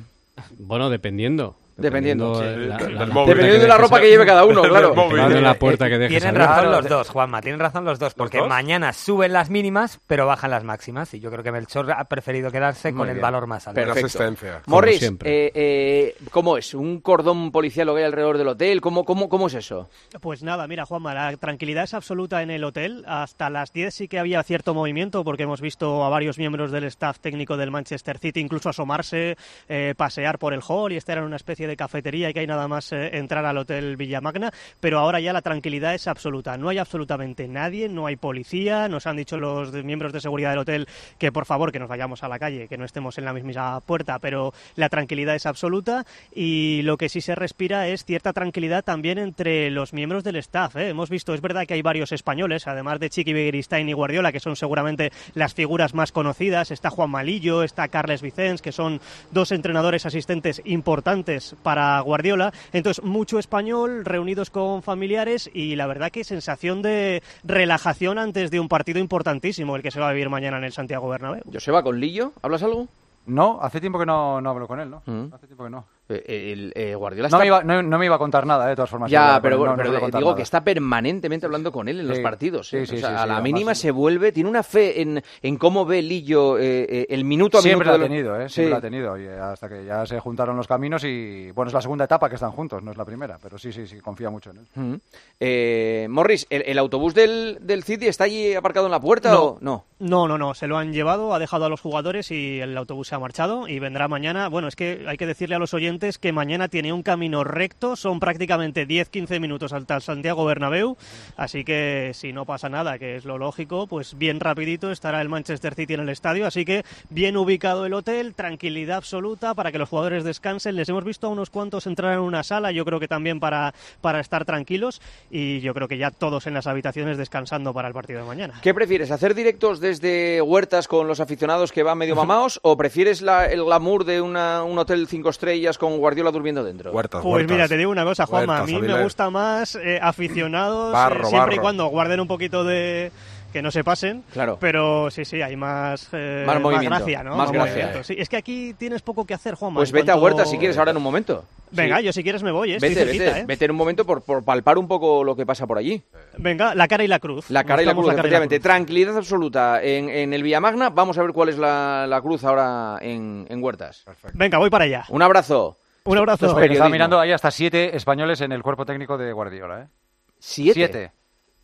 Speaker 20: Bueno, dependiendo.
Speaker 1: Dependiendo.
Speaker 20: de
Speaker 16: Sí,
Speaker 20: la-
Speaker 16: del
Speaker 20: la-
Speaker 16: móvil.
Speaker 1: Dependiendo de la ropa que lleve cada uno, claro.
Speaker 20: Dependiendo de la puerta que dejes
Speaker 11: Tienen
Speaker 20: abierta.
Speaker 11: razón
Speaker 19: Claro,
Speaker 11: los
Speaker 19: de-
Speaker 11: dos, Juanma, tienen razón los dos, porque
Speaker 16: dos?
Speaker 11: mañana suben las mínimas, pero bajan las máximas, y yo creo que Melchor ha preferido quedarse
Speaker 1: Muy
Speaker 11: con el
Speaker 1: bien.
Speaker 11: valor más alto.
Speaker 16: Pero
Speaker 1: Perfecto.
Speaker 16: asistencia.
Speaker 1: Morris,
Speaker 20: siempre.
Speaker 1: eh, eh, ¿cómo es? ¿Un cordón policial lo que hay alrededor del hotel? ¿Cómo, cómo, cómo es eso?
Speaker 21: Pues nada, mira, Juanma, la tranquilidad es absoluta en el hotel. Hasta las diez sí que había cierto movimiento, porque hemos visto a varios miembros del staff técnico del Manchester City incluso asomarse, eh, pasear por el hall y estar en una especie de cafetería, y que hay nada más eh, entrar al hotel Villamagna, pero ahora ya la tranquilidad es absoluta. No hay absolutamente nadie, no hay policía. Nos han dicho los de- miembros de seguridad del hotel que por favor que nos vayamos a la calle, que no estemos en la misma puerta, pero la tranquilidad es absoluta, y lo que sí se respira es cierta tranquilidad también entre los miembros del staff, ¿eh? Hemos visto, es verdad que hay varios españoles, además de Chiqui Begiristain y Guardiola, que son seguramente las figuras más conocidas. Está Juan Malillo, está Carles Vicens, que son dos entrenadores asistentes importantes para Guardiola. Entonces, mucho español, reunidos con familiares, y la verdad que sensación de relajación antes de un partido importantísimo, el que se va a vivir mañana en el Santiago Bernabéu.
Speaker 1: Joseba, ¿con Lillo? ¿Hablas algo?
Speaker 19: No, hace tiempo que no, no hablo con él, ¿no?
Speaker 1: Mm.
Speaker 19: Hace tiempo que no.
Speaker 1: Eh, el, eh, Guardiola
Speaker 19: No
Speaker 1: está...
Speaker 19: me, iba, no, no me iba a contar nada, eh, de todas formas.
Speaker 1: Ya,
Speaker 19: No,
Speaker 1: pero,
Speaker 19: no, no
Speaker 1: pero
Speaker 19: suele
Speaker 1: eh,
Speaker 19: contar
Speaker 1: digo
Speaker 19: nada.
Speaker 1: que está permanentemente hablando con él en los
Speaker 19: Sí,
Speaker 1: partidos.
Speaker 19: sí,
Speaker 1: ¿eh?
Speaker 19: sí,
Speaker 1: O sea,
Speaker 19: sí,
Speaker 1: a
Speaker 19: sí,
Speaker 1: la
Speaker 19: además-
Speaker 1: mínima se vuelve, tiene una fe en, en cómo ve Lillo eh, eh, el minuto a
Speaker 19: Siempre
Speaker 1: minuto.
Speaker 19: la ha
Speaker 1: de lo-
Speaker 19: tenido, ¿eh?
Speaker 1: Sí.
Speaker 19: Siempre la ha tenido. Y hasta que ya se juntaron los caminos y... Bueno, es la segunda etapa que están juntos, no es la primera. Pero sí, sí, sí, confía mucho en él.
Speaker 1: Mm. Eh, Morris, ¿el, el autobús del, del City está allí aparcado en la puerta
Speaker 21: No.
Speaker 1: o no?
Speaker 21: No, no, no, se lo han llevado, ha dejado a los jugadores y el autobús se ha marchado y vendrá mañana. Bueno, es que hay que decirle a los oyentes que mañana tiene un camino recto, son prácticamente diez quince minutos hasta el Santiago Bernabéu, así que si no pasa nada, que es lo lógico, pues bien rapidito estará el Manchester City en el estadio, así que bien ubicado el hotel, tranquilidad absoluta para que los jugadores descansen. Les hemos visto a unos cuantos entrar en una sala, yo creo que también para, para estar tranquilos, y yo creo que ya todos en las habitaciones descansando para el partido de mañana.
Speaker 1: ¿Qué prefieres, hacer directos desde Huertas con los aficionados que van medio mamaos o prefieres la- el glamour de una, un hotel cinco estrellas con Guardiola durmiendo dentro?
Speaker 16: Huertas,
Speaker 21: Pues
Speaker 16: Huertas.
Speaker 21: mira, te digo una cosa, Juanma,
Speaker 16: Huertas,
Speaker 21: a mí me
Speaker 16: Avilés.
Speaker 21: gusta más eh, aficionados,
Speaker 16: Barro,
Speaker 21: eh, siempre
Speaker 16: barro.
Speaker 21: y cuando guarden un poquito de... que no se pasen,
Speaker 1: Claro.
Speaker 21: pero sí, sí, hay más, eh,
Speaker 1: Más movimiento,
Speaker 21: gracia, ¿no?
Speaker 1: más gracia.
Speaker 21: movimiento. Sí, es que aquí tienes poco que hacer, Juanma.
Speaker 1: Pues
Speaker 21: en
Speaker 1: vete a
Speaker 21: cuanto-
Speaker 1: Huertas si quieres ahora en un momento.
Speaker 21: Venga,
Speaker 1: Sí.
Speaker 21: yo si quieres me voy, eh, estoy
Speaker 1: Vete,
Speaker 21: cerquita,
Speaker 1: vete,
Speaker 21: ¿eh?
Speaker 1: vete en un momento por, por palpar un poco lo que pasa por allí.
Speaker 21: Venga, la cara y la cruz.
Speaker 1: La cara y la
Speaker 21: Buscamos
Speaker 1: cruz,
Speaker 21: cara y la
Speaker 1: efectivamente.
Speaker 21: cruz.
Speaker 1: Tranquilidad absoluta en, en el Villamagna. Vamos a ver cuál es la, la cruz ahora en, en Huertas.
Speaker 21: Venga, voy para allá.
Speaker 1: Un abrazo.
Speaker 21: Un abrazo.
Speaker 1: Esto es
Speaker 19: Oye, que
Speaker 1: periodismo.
Speaker 19: estaba mirando, hay hasta siete españoles en el cuerpo técnico de Guardiola, ¿eh?
Speaker 1: ¿Siete?
Speaker 19: Siete.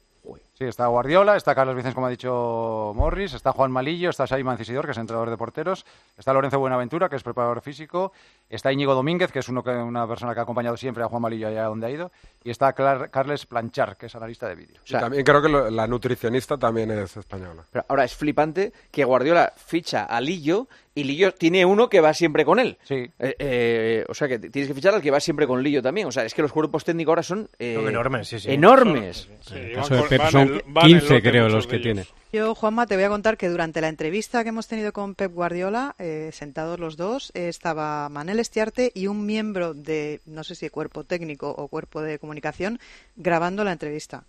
Speaker 19: Sí, está Guardiola, está Carlos Vicens, como ha dicho Morris, está Juan Malillo, está Xavi Mancisidor, que es entrenador de porteros, está Lorenzo Buenaventura, que es preparador físico, está Íñigo Domínguez, que es uno que, una persona que ha acompañado siempre a Juan Malillo allá donde ha ido, y está Clar- Carles Planchar, que es analista de vídeo.
Speaker 16: Y también creo que lo- la nutricionista también es española.
Speaker 1: Pero ahora es flipante que Guardiola ficha a Lillo y Lillo tiene uno que va siempre con él.
Speaker 19: Sí.
Speaker 1: Eh, eh, o sea que tienes que fichar al que va siempre con Lillo también. O sea, es que los cuerpos técnicos ahora son, eh,
Speaker 15: Son enormes, sí, sí.
Speaker 1: enormes.
Speaker 12: Sí,
Speaker 20: En el
Speaker 12: van
Speaker 20: caso de
Speaker 12: con-
Speaker 20: Pep
Speaker 12: van
Speaker 20: son
Speaker 12: en- van en
Speaker 20: quince,
Speaker 12: lote
Speaker 20: creo,
Speaker 12: muchos
Speaker 20: los
Speaker 12: de
Speaker 20: que
Speaker 12: ellos.
Speaker 20: tiene.
Speaker 18: Yo, Juanma, te voy a contar que durante la entrevista que hemos tenido con Pep Guardiola, eh, sentados los dos, eh, estaba Manel Estiarte y un miembro de, no sé si cuerpo técnico o cuerpo de comunicación, grabando la entrevista.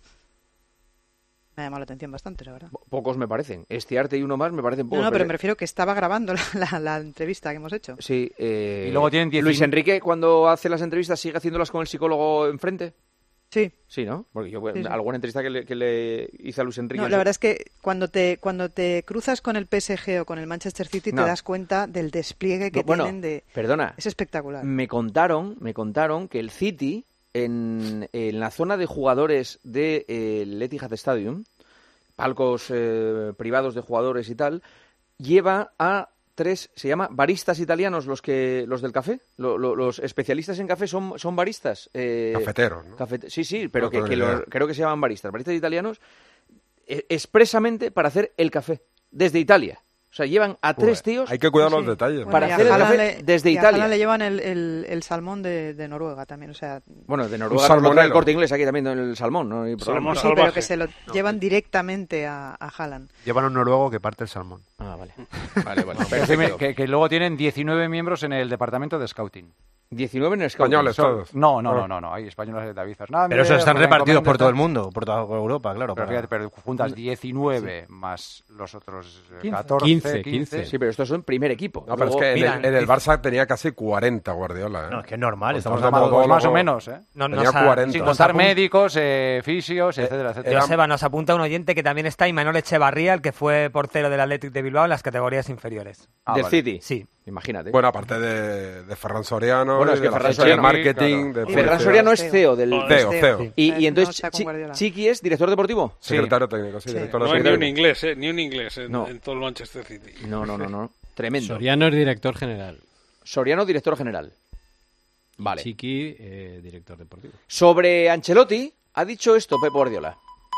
Speaker 18: Me ha llamado la atención bastante, la verdad.
Speaker 1: Pocos me parecen. Estiarte y uno más me parecen
Speaker 18: No,
Speaker 1: pocos.
Speaker 18: no, pero me refiero que estaba grabando la, la- la entrevista que hemos hecho.
Speaker 1: Sí. eh,
Speaker 19: Y luego tienen diez
Speaker 1: Luis
Speaker 19: y-
Speaker 1: Enrique, cuando hace las entrevistas, ¿sigue haciéndolas con el psicólogo enfrente?
Speaker 18: Sí.
Speaker 1: Sí, ¿no? Porque yo,
Speaker 18: Sí, sí.
Speaker 1: alguna entrevista que le, que le hice a Luis Enrique...
Speaker 18: No, la verdad es que cuando te cuando te cruzas con el P S G o con el Manchester City
Speaker 1: No.
Speaker 18: te das cuenta del despliegue que
Speaker 1: No, bueno,
Speaker 18: tienen de...
Speaker 1: perdona.
Speaker 18: Es espectacular.
Speaker 1: Me contaron, me contaron que el City, en, en la zona de jugadores del de, el Etihad Stadium, palcos eh, privados de jugadores y tal, lleva a tres, se llama baristas italianos los que los del café, Lo- lo- los especialistas en café son, son baristas. eh,
Speaker 16: Cafeteros, ¿no?
Speaker 1: cafete- sí, sí, pero
Speaker 16: No
Speaker 1: que,
Speaker 16: tengo
Speaker 1: que
Speaker 16: ni idea.
Speaker 1: los- creo que se llaman baristas, baristas italianos, eh, expresamente para hacer el café, desde Italia. O sea, llevan a tres tíos...
Speaker 16: Hay que cuidar
Speaker 18: Sí,
Speaker 16: los
Speaker 18: sí.
Speaker 16: detalles.
Speaker 18: Bueno,
Speaker 1: para
Speaker 18: y a
Speaker 1: hacer el
Speaker 18: Haaland
Speaker 1: café
Speaker 18: le-
Speaker 1: desde
Speaker 18: y a
Speaker 1: Italia.
Speaker 18: Haaland le llevan el, el, el salmón de, de Noruega también, o sea...
Speaker 1: Bueno, de
Speaker 16: Un
Speaker 1: Noruega nos lo trae el
Speaker 16: salmonero.
Speaker 1: Corte Inglés aquí también, el salmón, ¿no? hay problema.
Speaker 18: Sí, pero que se lo llevan directamente a, a Haaland.
Speaker 10: Llevan un noruego que parte el salmón.
Speaker 1: Ah, vale. Vale, vale.
Speaker 19: Decime que, que luego tienen diecinueve miembros en el departamento de scouting.
Speaker 1: diecinueve en el scouting.
Speaker 16: Españoles todos.
Speaker 19: No, no, no, no, no. Hay españoles, David Fernández.
Speaker 15: Pero esos están
Speaker 19: Rubén
Speaker 15: repartidos por
Speaker 19: Comendes,
Speaker 15: todo el
Speaker 19: tal.
Speaker 15: mundo, por toda Europa, claro.
Speaker 19: Pero
Speaker 15: para-
Speaker 19: fíjate, pero juntas diecinueve más los otros eh,
Speaker 1: quince.
Speaker 19: catorce,
Speaker 20: quince,
Speaker 19: quince.
Speaker 1: Sí, pero estos son primer equipo.
Speaker 16: No, pero
Speaker 1: Luego-
Speaker 16: es que en
Speaker 15: mira,
Speaker 16: el, en el Barça tenía casi cuarenta Guardiola. ¿eh?
Speaker 15: No, es que es normal.
Speaker 16: Pues
Speaker 15: Estamos
Speaker 16: estamos
Speaker 15: hablando
Speaker 19: Pues
Speaker 16: Podólogo.
Speaker 19: más o menos, ¿eh?
Speaker 11: No,
Speaker 16: Tenía
Speaker 11: nos ha-
Speaker 16: cuarenta.
Speaker 19: Sin
Speaker 11: nos
Speaker 19: contar
Speaker 11: apun-
Speaker 19: médicos, eh, fisios, etcétera, etcétera.
Speaker 11: Joseba, nos apunta un oyente que también está, Imanol Echevarría, el que fue portero del Athletic de Bilbao en las categorías inferiores.
Speaker 19: Ah,
Speaker 1: del
Speaker 19: vale.
Speaker 1: City.
Speaker 11: Sí.
Speaker 1: Imagínate.
Speaker 16: Bueno, aparte de, de Ferran Soriano,
Speaker 1: Bueno,
Speaker 16: y
Speaker 1: es que
Speaker 16: de la
Speaker 1: Ferran
Speaker 16: gente de
Speaker 1: Soriano-
Speaker 16: marketing,
Speaker 19: claro.
Speaker 16: de
Speaker 1: Ferran
Speaker 16: publicidad.
Speaker 1: Soriano es C E O del...
Speaker 16: CEO, C E O.
Speaker 1: Y, y
Speaker 18: Eh,
Speaker 1: entonces,
Speaker 18: no está con
Speaker 1: Chi-
Speaker 18: Guardiola.
Speaker 1: Chiqui es director deportivo.
Speaker 16: Secretario técnico, sí, director de
Speaker 12: No hay ni
Speaker 16: secretario.
Speaker 12: un inglés, ¿eh? Ni un inglés en,
Speaker 1: No.
Speaker 12: en todo el Manchester City.
Speaker 1: No, no, no, no. Tremendo.
Speaker 20: Soriano es director general.
Speaker 1: Soriano, director general. Vale.
Speaker 20: Chiqui, eh, director deportivo.
Speaker 1: Sobre Ancelotti, ha dicho esto Pep Guardiola.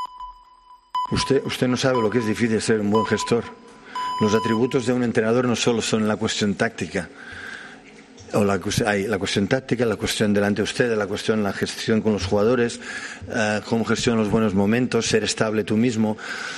Speaker 6: Usted, usted no sabe lo que es difícil ser un buen gestor. Los atributos de un entrenador no solo son la cuestión táctica, o la, cues- hay la cuestión táctica, la cuestión delante de usted, la cuestión la gestión con los jugadores, eh, cómo gestionar los buenos momentos, ser estable tú mismo,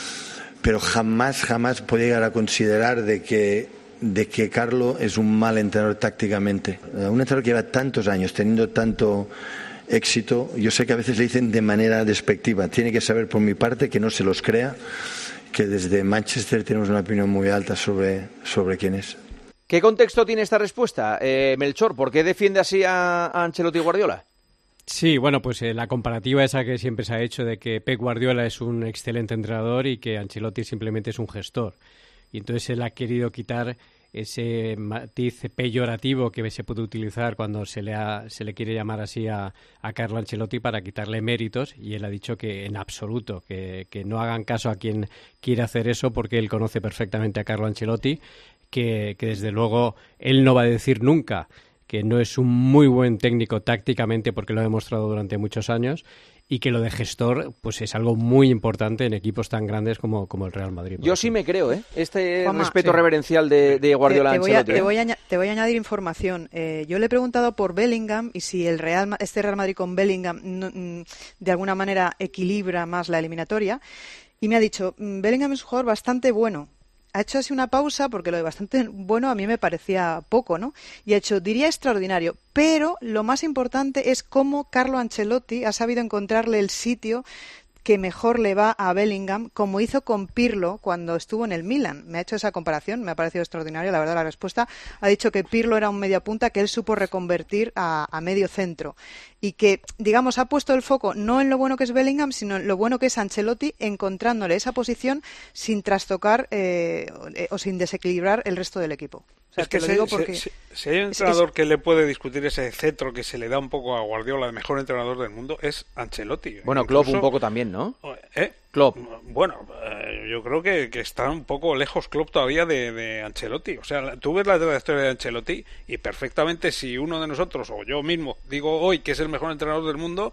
Speaker 6: pero jamás, jamás puede llegar a considerar de que, de que Carlo es un mal entrenador tácticamente. Eh, un entrenador que lleva tantos años teniendo tanto éxito, yo sé que a veces le dicen de manera despectiva, tiene que saber por mi parte que no se los crea, que desde Manchester tenemos una opinión muy alta sobre, sobre quién es.
Speaker 1: ¿Qué contexto tiene esta respuesta, eh, Melchor? ¿Por qué defiende así a, a Ancelotti y Guardiola?
Speaker 20: Sí, bueno, pues eh, la comparativa esa que siempre se ha hecho de que Pep Guardiola es un excelente entrenador y que Ancelotti simplemente es un gestor. Y entonces él ha querido quitar ese matiz peyorativo que se puede utilizar cuando se le, ha, se le quiere llamar así a, a Carlo Ancelotti para quitarle méritos, y él ha dicho que en absoluto, que, que no hagan caso a quien quiere hacer eso porque él conoce perfectamente a Carlo Ancelotti, que, que desde luego él no va a decir nunca que no es un muy buen técnico tácticamente porque lo ha demostrado durante muchos años, y que lo de gestor pues es algo muy importante en equipos tan grandes como, como el Real Madrid.
Speaker 1: Yo sí me creo, ¿eh? Este
Speaker 18: Juanma,
Speaker 1: respeto
Speaker 18: sí.
Speaker 1: reverencial de, de Guardiola
Speaker 18: te,
Speaker 1: a
Speaker 18: te, voy a,
Speaker 1: Ancelotti.
Speaker 18: te,
Speaker 1: ¿eh?
Speaker 18: voy a, aña- te voy a añadir información. Eh, yo le he preguntado por Bellingham y si el Real, Ma- este Real Madrid con Bellingham no, mm, de alguna manera equilibra más la eliminatoria. Y me ha dicho, mm, Bellingham es un jugador bastante bueno. Ha hecho así una pausa porque lo de bastante bueno a mí me parecía poco, ¿no? Y ha hecho, diría extraordinario, pero lo más importante es cómo Carlo Ancelotti ha sabido encontrarle el sitio que mejor le va a Bellingham, como hizo con Pirlo cuando estuvo en el Milan. Me ha hecho esa comparación, me ha parecido extraordinario, la verdad, la respuesta. Ha dicho que Pirlo era un mediapunta que él supo reconvertir a, a medio centro. Y que, digamos, ha puesto el foco no en lo bueno que es Bellingham, sino en lo bueno que es Ancelotti, encontrándole esa posición sin trastocar eh, o, eh, o sin desequilibrar el resto del equipo. O sea,
Speaker 12: Es que
Speaker 18: te lo
Speaker 12: si,
Speaker 18: digo
Speaker 12: si-
Speaker 18: porque...
Speaker 12: si- si hay un
Speaker 18: es-
Speaker 12: entrenador
Speaker 18: es-
Speaker 12: que le puede discutir ese cetro que se le da un poco a Guardiola, el mejor entrenador del mundo, es Ancelotti.
Speaker 1: Bueno, Klopp
Speaker 12: Incluso-
Speaker 1: un poco también, ¿no?
Speaker 12: ¿Eh?
Speaker 1: Klopp.
Speaker 12: Bueno, eh, yo creo que, que está un poco lejos Klopp todavía de, de Ancelotti. O sea, la- tú ves la trayectoria de Ancelotti y perfectamente si uno de nosotros o yo mismo digo hoy que es el mejor entrenador del mundo,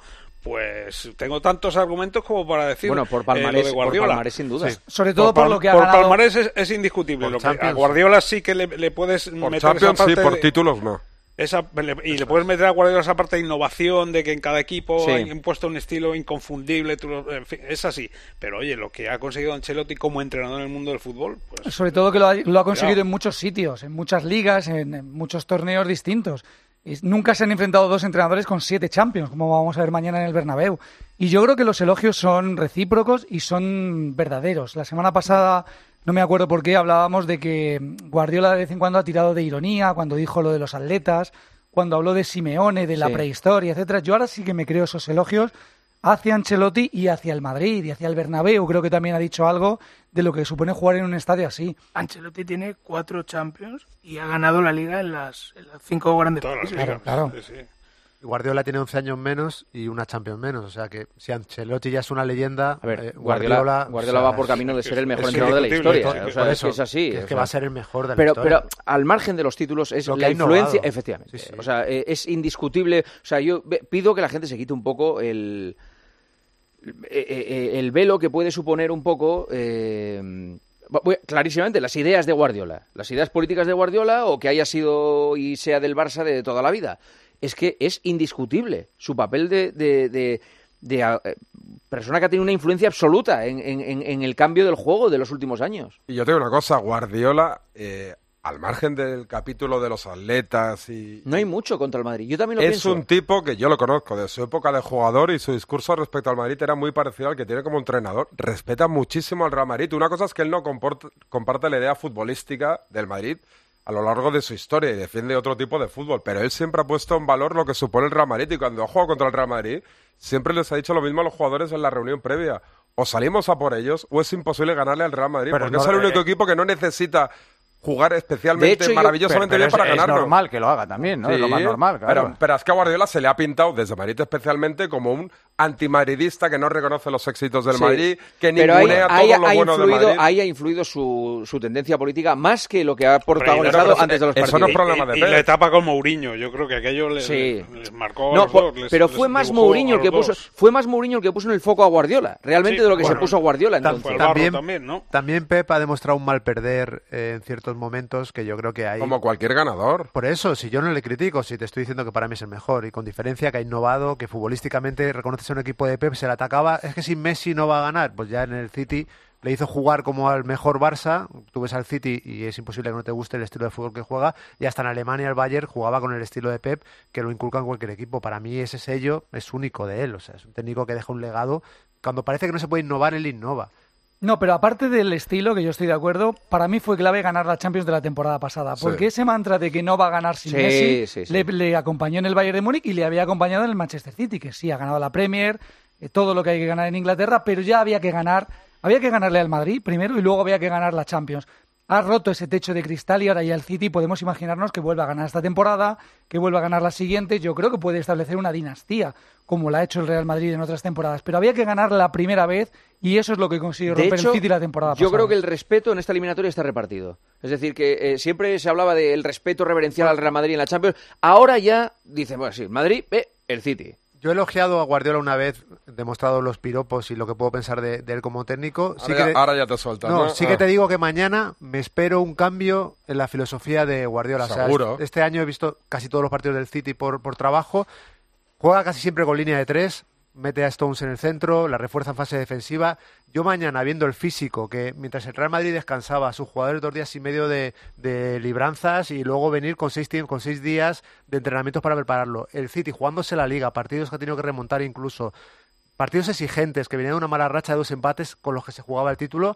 Speaker 12: pues tengo tantos argumentos como para decir
Speaker 1: Bueno, por
Speaker 12: eh,
Speaker 1: palmarés-
Speaker 12: lo de Guardiola.
Speaker 1: por palmarés, sin duda.
Speaker 12: Sí.
Speaker 1: Sobre todo por
Speaker 12: pal-
Speaker 1: lo que ha
Speaker 12: por
Speaker 1: ganado-
Speaker 12: palmarés es, es indiscutible.
Speaker 16: Por
Speaker 12: Lo que, a
Speaker 16: Champions.
Speaker 12: Guardiola sí que le, le puedes
Speaker 16: Por
Speaker 12: meter
Speaker 16: Champions
Speaker 12: esa parte
Speaker 16: sí, por
Speaker 12: de-
Speaker 16: títulos no.
Speaker 12: esa, y le puedes meter a Guardiola esa parte de innovación, de que en cada equipo
Speaker 1: Sí.
Speaker 12: ha impuesto un estilo inconfundible, tú lo- en fin, es así. Pero oye, lo que ha conseguido Ancelotti como entrenador en el mundo del fútbol, pues
Speaker 14: Sobre todo que lo ha, lo ha conseguido
Speaker 12: Cuidado.
Speaker 14: en muchos sitios, en muchas ligas, en, en muchos torneos distintos. Y nunca se han enfrentado dos entrenadores con siete Champions, como vamos a ver mañana en el Bernabéu. Y yo creo que los elogios son recíprocos y son verdaderos. La semana pasada, no me acuerdo por qué, hablábamos de que Guardiola de vez en cuando ha tirado de ironía cuando dijo lo de los atletas, cuando habló de Simeone, de la
Speaker 1: Sí.
Speaker 14: prehistoria, etcétera. Yo ahora sí que me creo esos elogios hacia Ancelotti y hacia el Madrid y hacia el Bernabéu. Creo que también ha dicho algo de lo que supone jugar en un estadio así.
Speaker 13: Ancelotti tiene cuatro Champions y ha ganado la Liga en las, en las cinco grandes
Speaker 12: todas las
Speaker 13: países.
Speaker 12: ligas.
Speaker 14: claro.
Speaker 12: Sí, sí.
Speaker 10: Y Guardiola tiene once años menos y una Champions menos. O sea que si Ancelotti ya es una leyenda,
Speaker 1: A ver,
Speaker 10: eh,
Speaker 1: Guardiola,
Speaker 10: Guardiola,
Speaker 1: Guardiola
Speaker 10: o sea,
Speaker 1: va por camino de ser el mejor
Speaker 12: es
Speaker 1: entrenador de la
Speaker 12: indiscutible,
Speaker 1: historia.
Speaker 12: sí,
Speaker 1: O sea,
Speaker 10: por
Speaker 1: es
Speaker 10: eso,
Speaker 1: que es así.
Speaker 10: que es
Speaker 1: o
Speaker 10: que
Speaker 1: sea.
Speaker 10: va a ser el mejor de la
Speaker 1: pero,
Speaker 10: historia.
Speaker 1: pero al margen de los títulos es
Speaker 10: Lo que
Speaker 1: la
Speaker 10: ha
Speaker 1: influencia,
Speaker 10: innovado.
Speaker 1: efectivamente.
Speaker 10: Sí, sí.
Speaker 1: O sea, eh, es indiscutible. O sea, yo ve- pido que la gente se quite un poco el eh, eh, el velo que puede suponer un poco eh, clarísimamente, las ideas de Guardiola, las ideas políticas de Guardiola o que haya sido y sea del Barça de toda la vida. Es que es indiscutible su papel de, de, de, de uh, persona que ha tenido una influencia absoluta en, en, en el cambio del juego de los últimos años.
Speaker 16: Y yo te digo una cosa, Guardiola, eh, al margen del capítulo de los atletas y...
Speaker 1: No hay mucho contra el Madrid, yo también lo
Speaker 16: es
Speaker 1: pienso.
Speaker 16: Es un tipo que yo lo conozco de su época de jugador y su discurso respecto al Madrid era muy parecido al que tiene como entrenador. Respeta muchísimo al Real Madrid. Una cosa es que él no comporta, comparte la idea futbolística del Madrid a lo largo de su historia y defiende otro tipo de fútbol, pero él siempre ha puesto en valor lo que supone el Real Madrid y cuando ha jugado contra el Real Madrid siempre les ha dicho lo mismo a los jugadores en la reunión previa. O salimos a por ellos o es imposible ganarle al Real Madrid, pero porque no, es el único eh, equipo que no necesita jugar especialmente hecho, maravillosamente
Speaker 19: pero, pero
Speaker 16: bien para
Speaker 19: es,
Speaker 16: ganarlo.
Speaker 19: Es normal que lo haga también, ¿no?
Speaker 16: Sí,
Speaker 19: es lo más normal, claro.
Speaker 16: Pero, pero es que a Guardiola se le ha pintado desde Madrid especialmente como un antimadridista que no reconoce los éxitos del sí, Madrid, que ningunea todo
Speaker 1: ahí,
Speaker 16: lo
Speaker 1: ha
Speaker 16: bueno
Speaker 1: influido,
Speaker 16: del Madrid.
Speaker 1: Ahí ha influido su, su tendencia política más que lo que ha protagonizado pero, pero, antes de los
Speaker 16: eso
Speaker 1: partidos.
Speaker 16: No es problema de
Speaker 12: y, y la etapa con Mourinho, yo creo que aquello les, sí. les marcó
Speaker 1: no,
Speaker 12: a los dos, les,
Speaker 1: pero
Speaker 12: les
Speaker 1: fue más Mourinho el que puso, fue más Mourinho el que puso en el foco a Guardiola, realmente sí, de lo que bueno, se puso a Guardiola entonces.
Speaker 10: También,
Speaker 12: también, ¿no?
Speaker 10: también Pep ha demostrado un mal perder eh, en ciertos momentos que yo creo que hay.
Speaker 16: Como cualquier ganador.
Speaker 10: Por eso, si yo no le critico, si te estoy diciendo que para mí es el mejor y con diferencia que ha innovado, que futbolísticamente reconoces a un equipo de Pep, se le atacaba, es que sin Messi no va a ganar, pues ya en el City le hizo jugar como al mejor Barça, tú ves al City y es imposible que no te guste el estilo de fútbol que juega, y hasta en Alemania el Bayern jugaba con el estilo de Pep, que lo inculca en cualquier equipo. Para mí ese sello es único de él, o sea, es un técnico que deja un legado, cuando parece que no se puede innovar, él innova.
Speaker 14: No, pero aparte del estilo, que yo estoy de acuerdo, para mí fue clave ganar la Champions de la temporada pasada, porque sí. ese mantra de que no va a ganar sin
Speaker 1: sí,
Speaker 14: Messi
Speaker 1: sí, sí.
Speaker 14: Le, le acompañó en el Bayern de Múnich y le había acompañado en el Manchester City, que sí, ha ganado la Premier, eh, todo lo que hay que ganar en Inglaterra, pero ya había que ganar, había que ganarle al Madrid primero y luego había que ganar la Champions. Ha roto ese techo de cristal y ahora ya el City podemos imaginarnos que vuelva a ganar esta temporada, que vuelva a ganar la siguiente. Yo creo que puede establecer una dinastía, como la ha hecho el Real Madrid en otras temporadas. Pero había que ganar la primera vez y eso es lo que consiguió romper
Speaker 1: hecho,
Speaker 14: el City la temporada
Speaker 1: yo
Speaker 14: pasada. Yo
Speaker 1: creo que el respeto en esta eliminatoria está repartido. Es decir, que eh, siempre se hablaba del respeto reverencial al Real Madrid en la Champions. Ahora ya dicen, bueno, sí, Madrid, eh, el City.
Speaker 10: Yo he elogiado a Guardiola una vez, demostrado los piropos y lo que puedo pensar de, de él como técnico. Sí
Speaker 16: ahora,
Speaker 10: que,
Speaker 16: ya, ahora ya te sueltas,
Speaker 10: no,
Speaker 16: ¿no?
Speaker 10: sí
Speaker 16: ah.
Speaker 10: que te digo que mañana me espero un cambio en la filosofía de Guardiola.
Speaker 16: Seguro.
Speaker 10: O sea, este año he visto casi todos los partidos del City por, por trabajo. Juega casi siempre con línea de tres. Mete a Stones en el centro, la refuerza en fase defensiva. Yo mañana, viendo el físico, que mientras el Real Madrid descansaba a sus jugadores dos días y medio de, de libranzas y luego venir con seis, con seis días de entrenamientos para prepararlo. El City jugándose la Liga, partidos que ha tenido que remontar incluso, partidos exigentes, que venían de una mala racha de dos empates con los que se jugaba el título.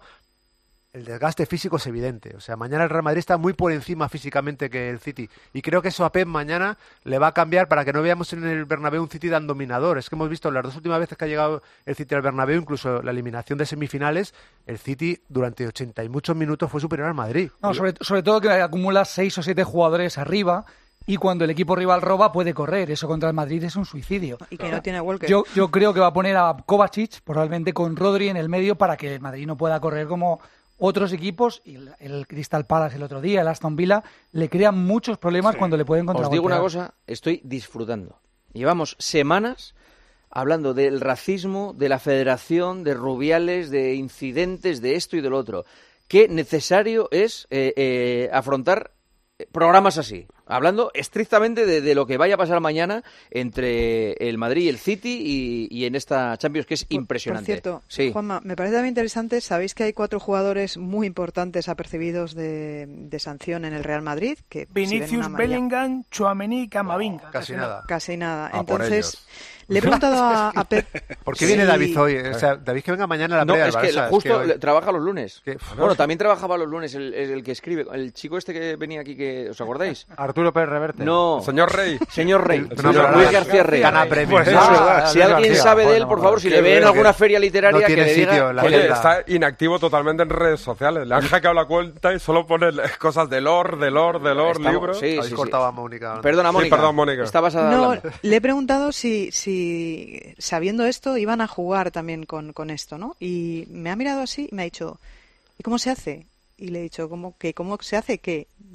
Speaker 10: El desgaste físico es evidente. O sea, mañana el Real Madrid está muy por encima físicamente que el City. Y creo que eso a Pep mañana le va a cambiar para que no veamos en el Bernabéu un City tan dominador. Es que hemos visto las dos últimas veces que ha llegado el City al Bernabéu, incluso la eliminación de semifinales, el City durante ochenta y muchos minutos fue superior al Madrid.
Speaker 14: No, sobre, sobre todo que acumula seis o siete jugadores arriba. Y cuando el equipo rival roba, puede correr. Eso contra el Madrid es un suicidio.
Speaker 18: Y que no tiene Walker.
Speaker 14: Yo, yo creo que va a poner a Kovacic, probablemente con Rodri en el medio, para que el Madrid no pueda correr como otros equipos. Y el, el Crystal Palace el otro día, el Aston Villa, le crean muchos problemas sí. cuando le pueden contragolpear.
Speaker 1: Os digo una cosa, estoy disfrutando. Llevamos semanas hablando del racismo, de la federación, de Rubiales, de incidentes, de esto y del otro. Qué necesario es eh, eh, afrontar programas así, hablando estrictamente de, de lo que vaya a pasar mañana entre el Madrid y el City y, y en esta Champions, que es impresionante.
Speaker 18: Por cierto,
Speaker 1: sí.
Speaker 18: Juanma, me parece también interesante, sabéis que hay cuatro jugadores muy importantes apercibibidos de, de sanción en el Real Madrid. Que
Speaker 13: Vinicius, Bellingham, Tchouaméni y Camavinga.
Speaker 10: Oh, casi nada.
Speaker 18: Casi nada.
Speaker 16: Ah,
Speaker 18: Entonces, le he preguntado a, a Pep...
Speaker 10: ¿Por qué
Speaker 18: sí.
Speaker 10: viene David hoy? O sea, David que venga mañana a la
Speaker 1: no,
Speaker 10: previa
Speaker 1: es
Speaker 10: del
Speaker 1: que
Speaker 10: Barça,
Speaker 1: justo
Speaker 10: es que hoy...
Speaker 1: trabaja los lunes.
Speaker 10: ¿Qué?
Speaker 1: Bueno, también trabajaba los lunes el, el que escribe, el chico este que venía aquí, que ¿os acordáis?
Speaker 19: Arturo Pérez Reverte.
Speaker 1: No.
Speaker 16: Señor Rey.
Speaker 1: Señor Rey.
Speaker 16: El,
Speaker 1: señor Luis García Rey.
Speaker 10: Gana premios.
Speaker 1: Pues ah, si alguien García. sabe de él, por favor, si le ve en alguna feria literaria,
Speaker 10: no
Speaker 1: que le diga...
Speaker 10: La
Speaker 16: Oye, está inactivo totalmente en redes sociales. Le han hackeado la cuenta y solo pone cosas de lore, de lore, de lore,
Speaker 1: Estamos,
Speaker 16: libros.
Speaker 1: Sí,
Speaker 10: Habéis
Speaker 1: sí,
Speaker 10: cortado
Speaker 1: sí.
Speaker 10: a Mónica.
Speaker 1: Perdona, Mónica.
Speaker 16: Sí, perdón, Mónica.
Speaker 1: Estabas a...
Speaker 18: No, le he preguntado si, si sabiendo esto iban a jugar también con, con esto, ¿no? Y me ha mirado así y me ha dicho, ¿y cómo se hace? Y le he dicho, ¿cómo, que, ¿cómo se hace qué?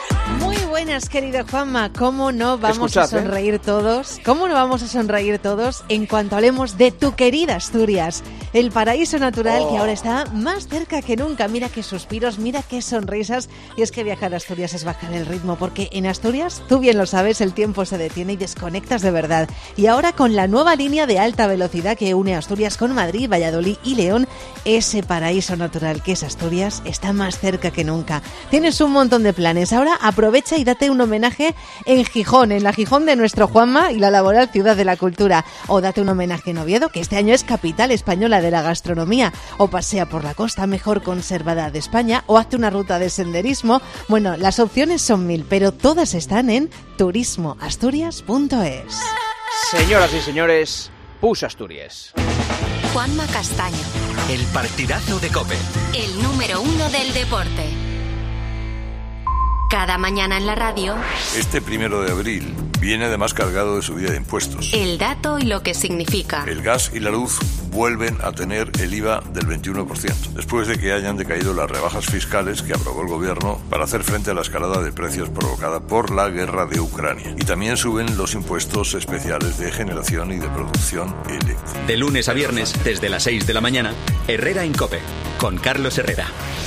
Speaker 2: Muy buenas, querido Juanma. ¿Cómo no vamos
Speaker 1: Escuchad,
Speaker 2: a sonreír
Speaker 1: ¿eh?
Speaker 2: todos? ¿Cómo no vamos a sonreír todos en cuanto hablemos de tu querida Asturias? el paraíso natural
Speaker 1: Oh.
Speaker 2: que ahora está más cerca que nunca. Mira qué suspiros, mira qué sonrisas. Y es que viajar a Asturias es bajar el ritmo, porque en Asturias, tú bien lo sabes, el tiempo se detiene y desconectas de verdad. Y ahora con la nueva línea de alta velocidad que une Asturias con Madrid, Valladolid y León, ese paraíso natural que es Asturias está más cerca que nunca. Tienes un montón de planes. Ahora aprovecha y date un homenaje en Gijón, en la Gijón de nuestro Juanma y la laboral ciudad de la cultura. O date un homenaje en Oviedo, que este año es capital española de la gastronomía. O pasea por la costa mejor conservada de España, o hazte una ruta de senderismo. Bueno, las opciones son mil, pero todas están en turismo asturias punto es.
Speaker 1: Señoras y señores, Push Asturias.
Speaker 4: Juanma Castaño,
Speaker 22: El partidazo de COPE.
Speaker 4: el número uno del deporte. Cada mañana en la radio,
Speaker 23: Este primero de abril viene además cargado de subida de impuestos.
Speaker 4: el dato y lo que significa.
Speaker 23: El gas y la luz vuelven a tener el I V A del veintiuno por ciento, después de que hayan decaído las rebajas fiscales que aprobó el gobierno para hacer frente a la escalada de precios provocada por la guerra de Ucrania. Y también suben los impuestos especiales de generación y de producción eléctrica.
Speaker 22: De lunes a viernes, desde las seis de la mañana, Herrera en COPE, con Carlos Herrera.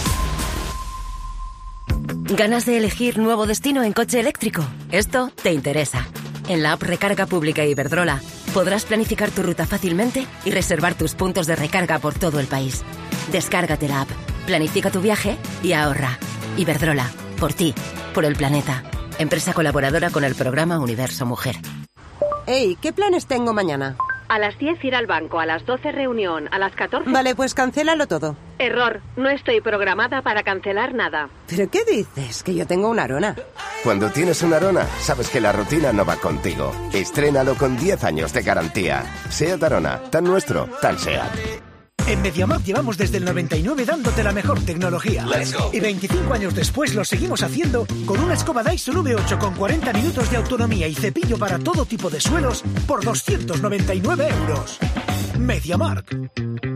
Speaker 24: ¿Ganas de elegir nuevo destino en coche eléctrico? Esto te interesa. En la app Recarga Pública Iberdrola podrás planificar tu ruta fácilmente y reservar tus puntos de recarga por todo el país. Descárgate la app, planifica tu viaje y ahorra. Iberdrola, por ti, por el planeta. Empresa colaboradora con el programa Universo Mujer.
Speaker 25: Ey, ¿qué planes tengo mañana?
Speaker 26: A las diez ir al banco, a las doce reunión, a las catorce...
Speaker 25: Vale, pues cancélalo todo.
Speaker 26: Error, no estoy programada para cancelar nada.
Speaker 25: ¿Pero qué dices? Que yo tengo una Arona.
Speaker 27: Cuando tienes una Arona, sabes que la rutina no va contigo. Estrénalo con diez años de garantía. SEAT Arona, tan nuestro, tan SEAT.
Speaker 28: En MediaMarkt llevamos desde el noventa y nueve dándote la mejor tecnología.
Speaker 27: Let's go.
Speaker 28: Y veinticinco años después lo seguimos haciendo con una escoba Dyson V ocho con cuarenta minutos de autonomía y cepillo para todo tipo de suelos por doscientos noventa y nueve euros. MediaMarkt.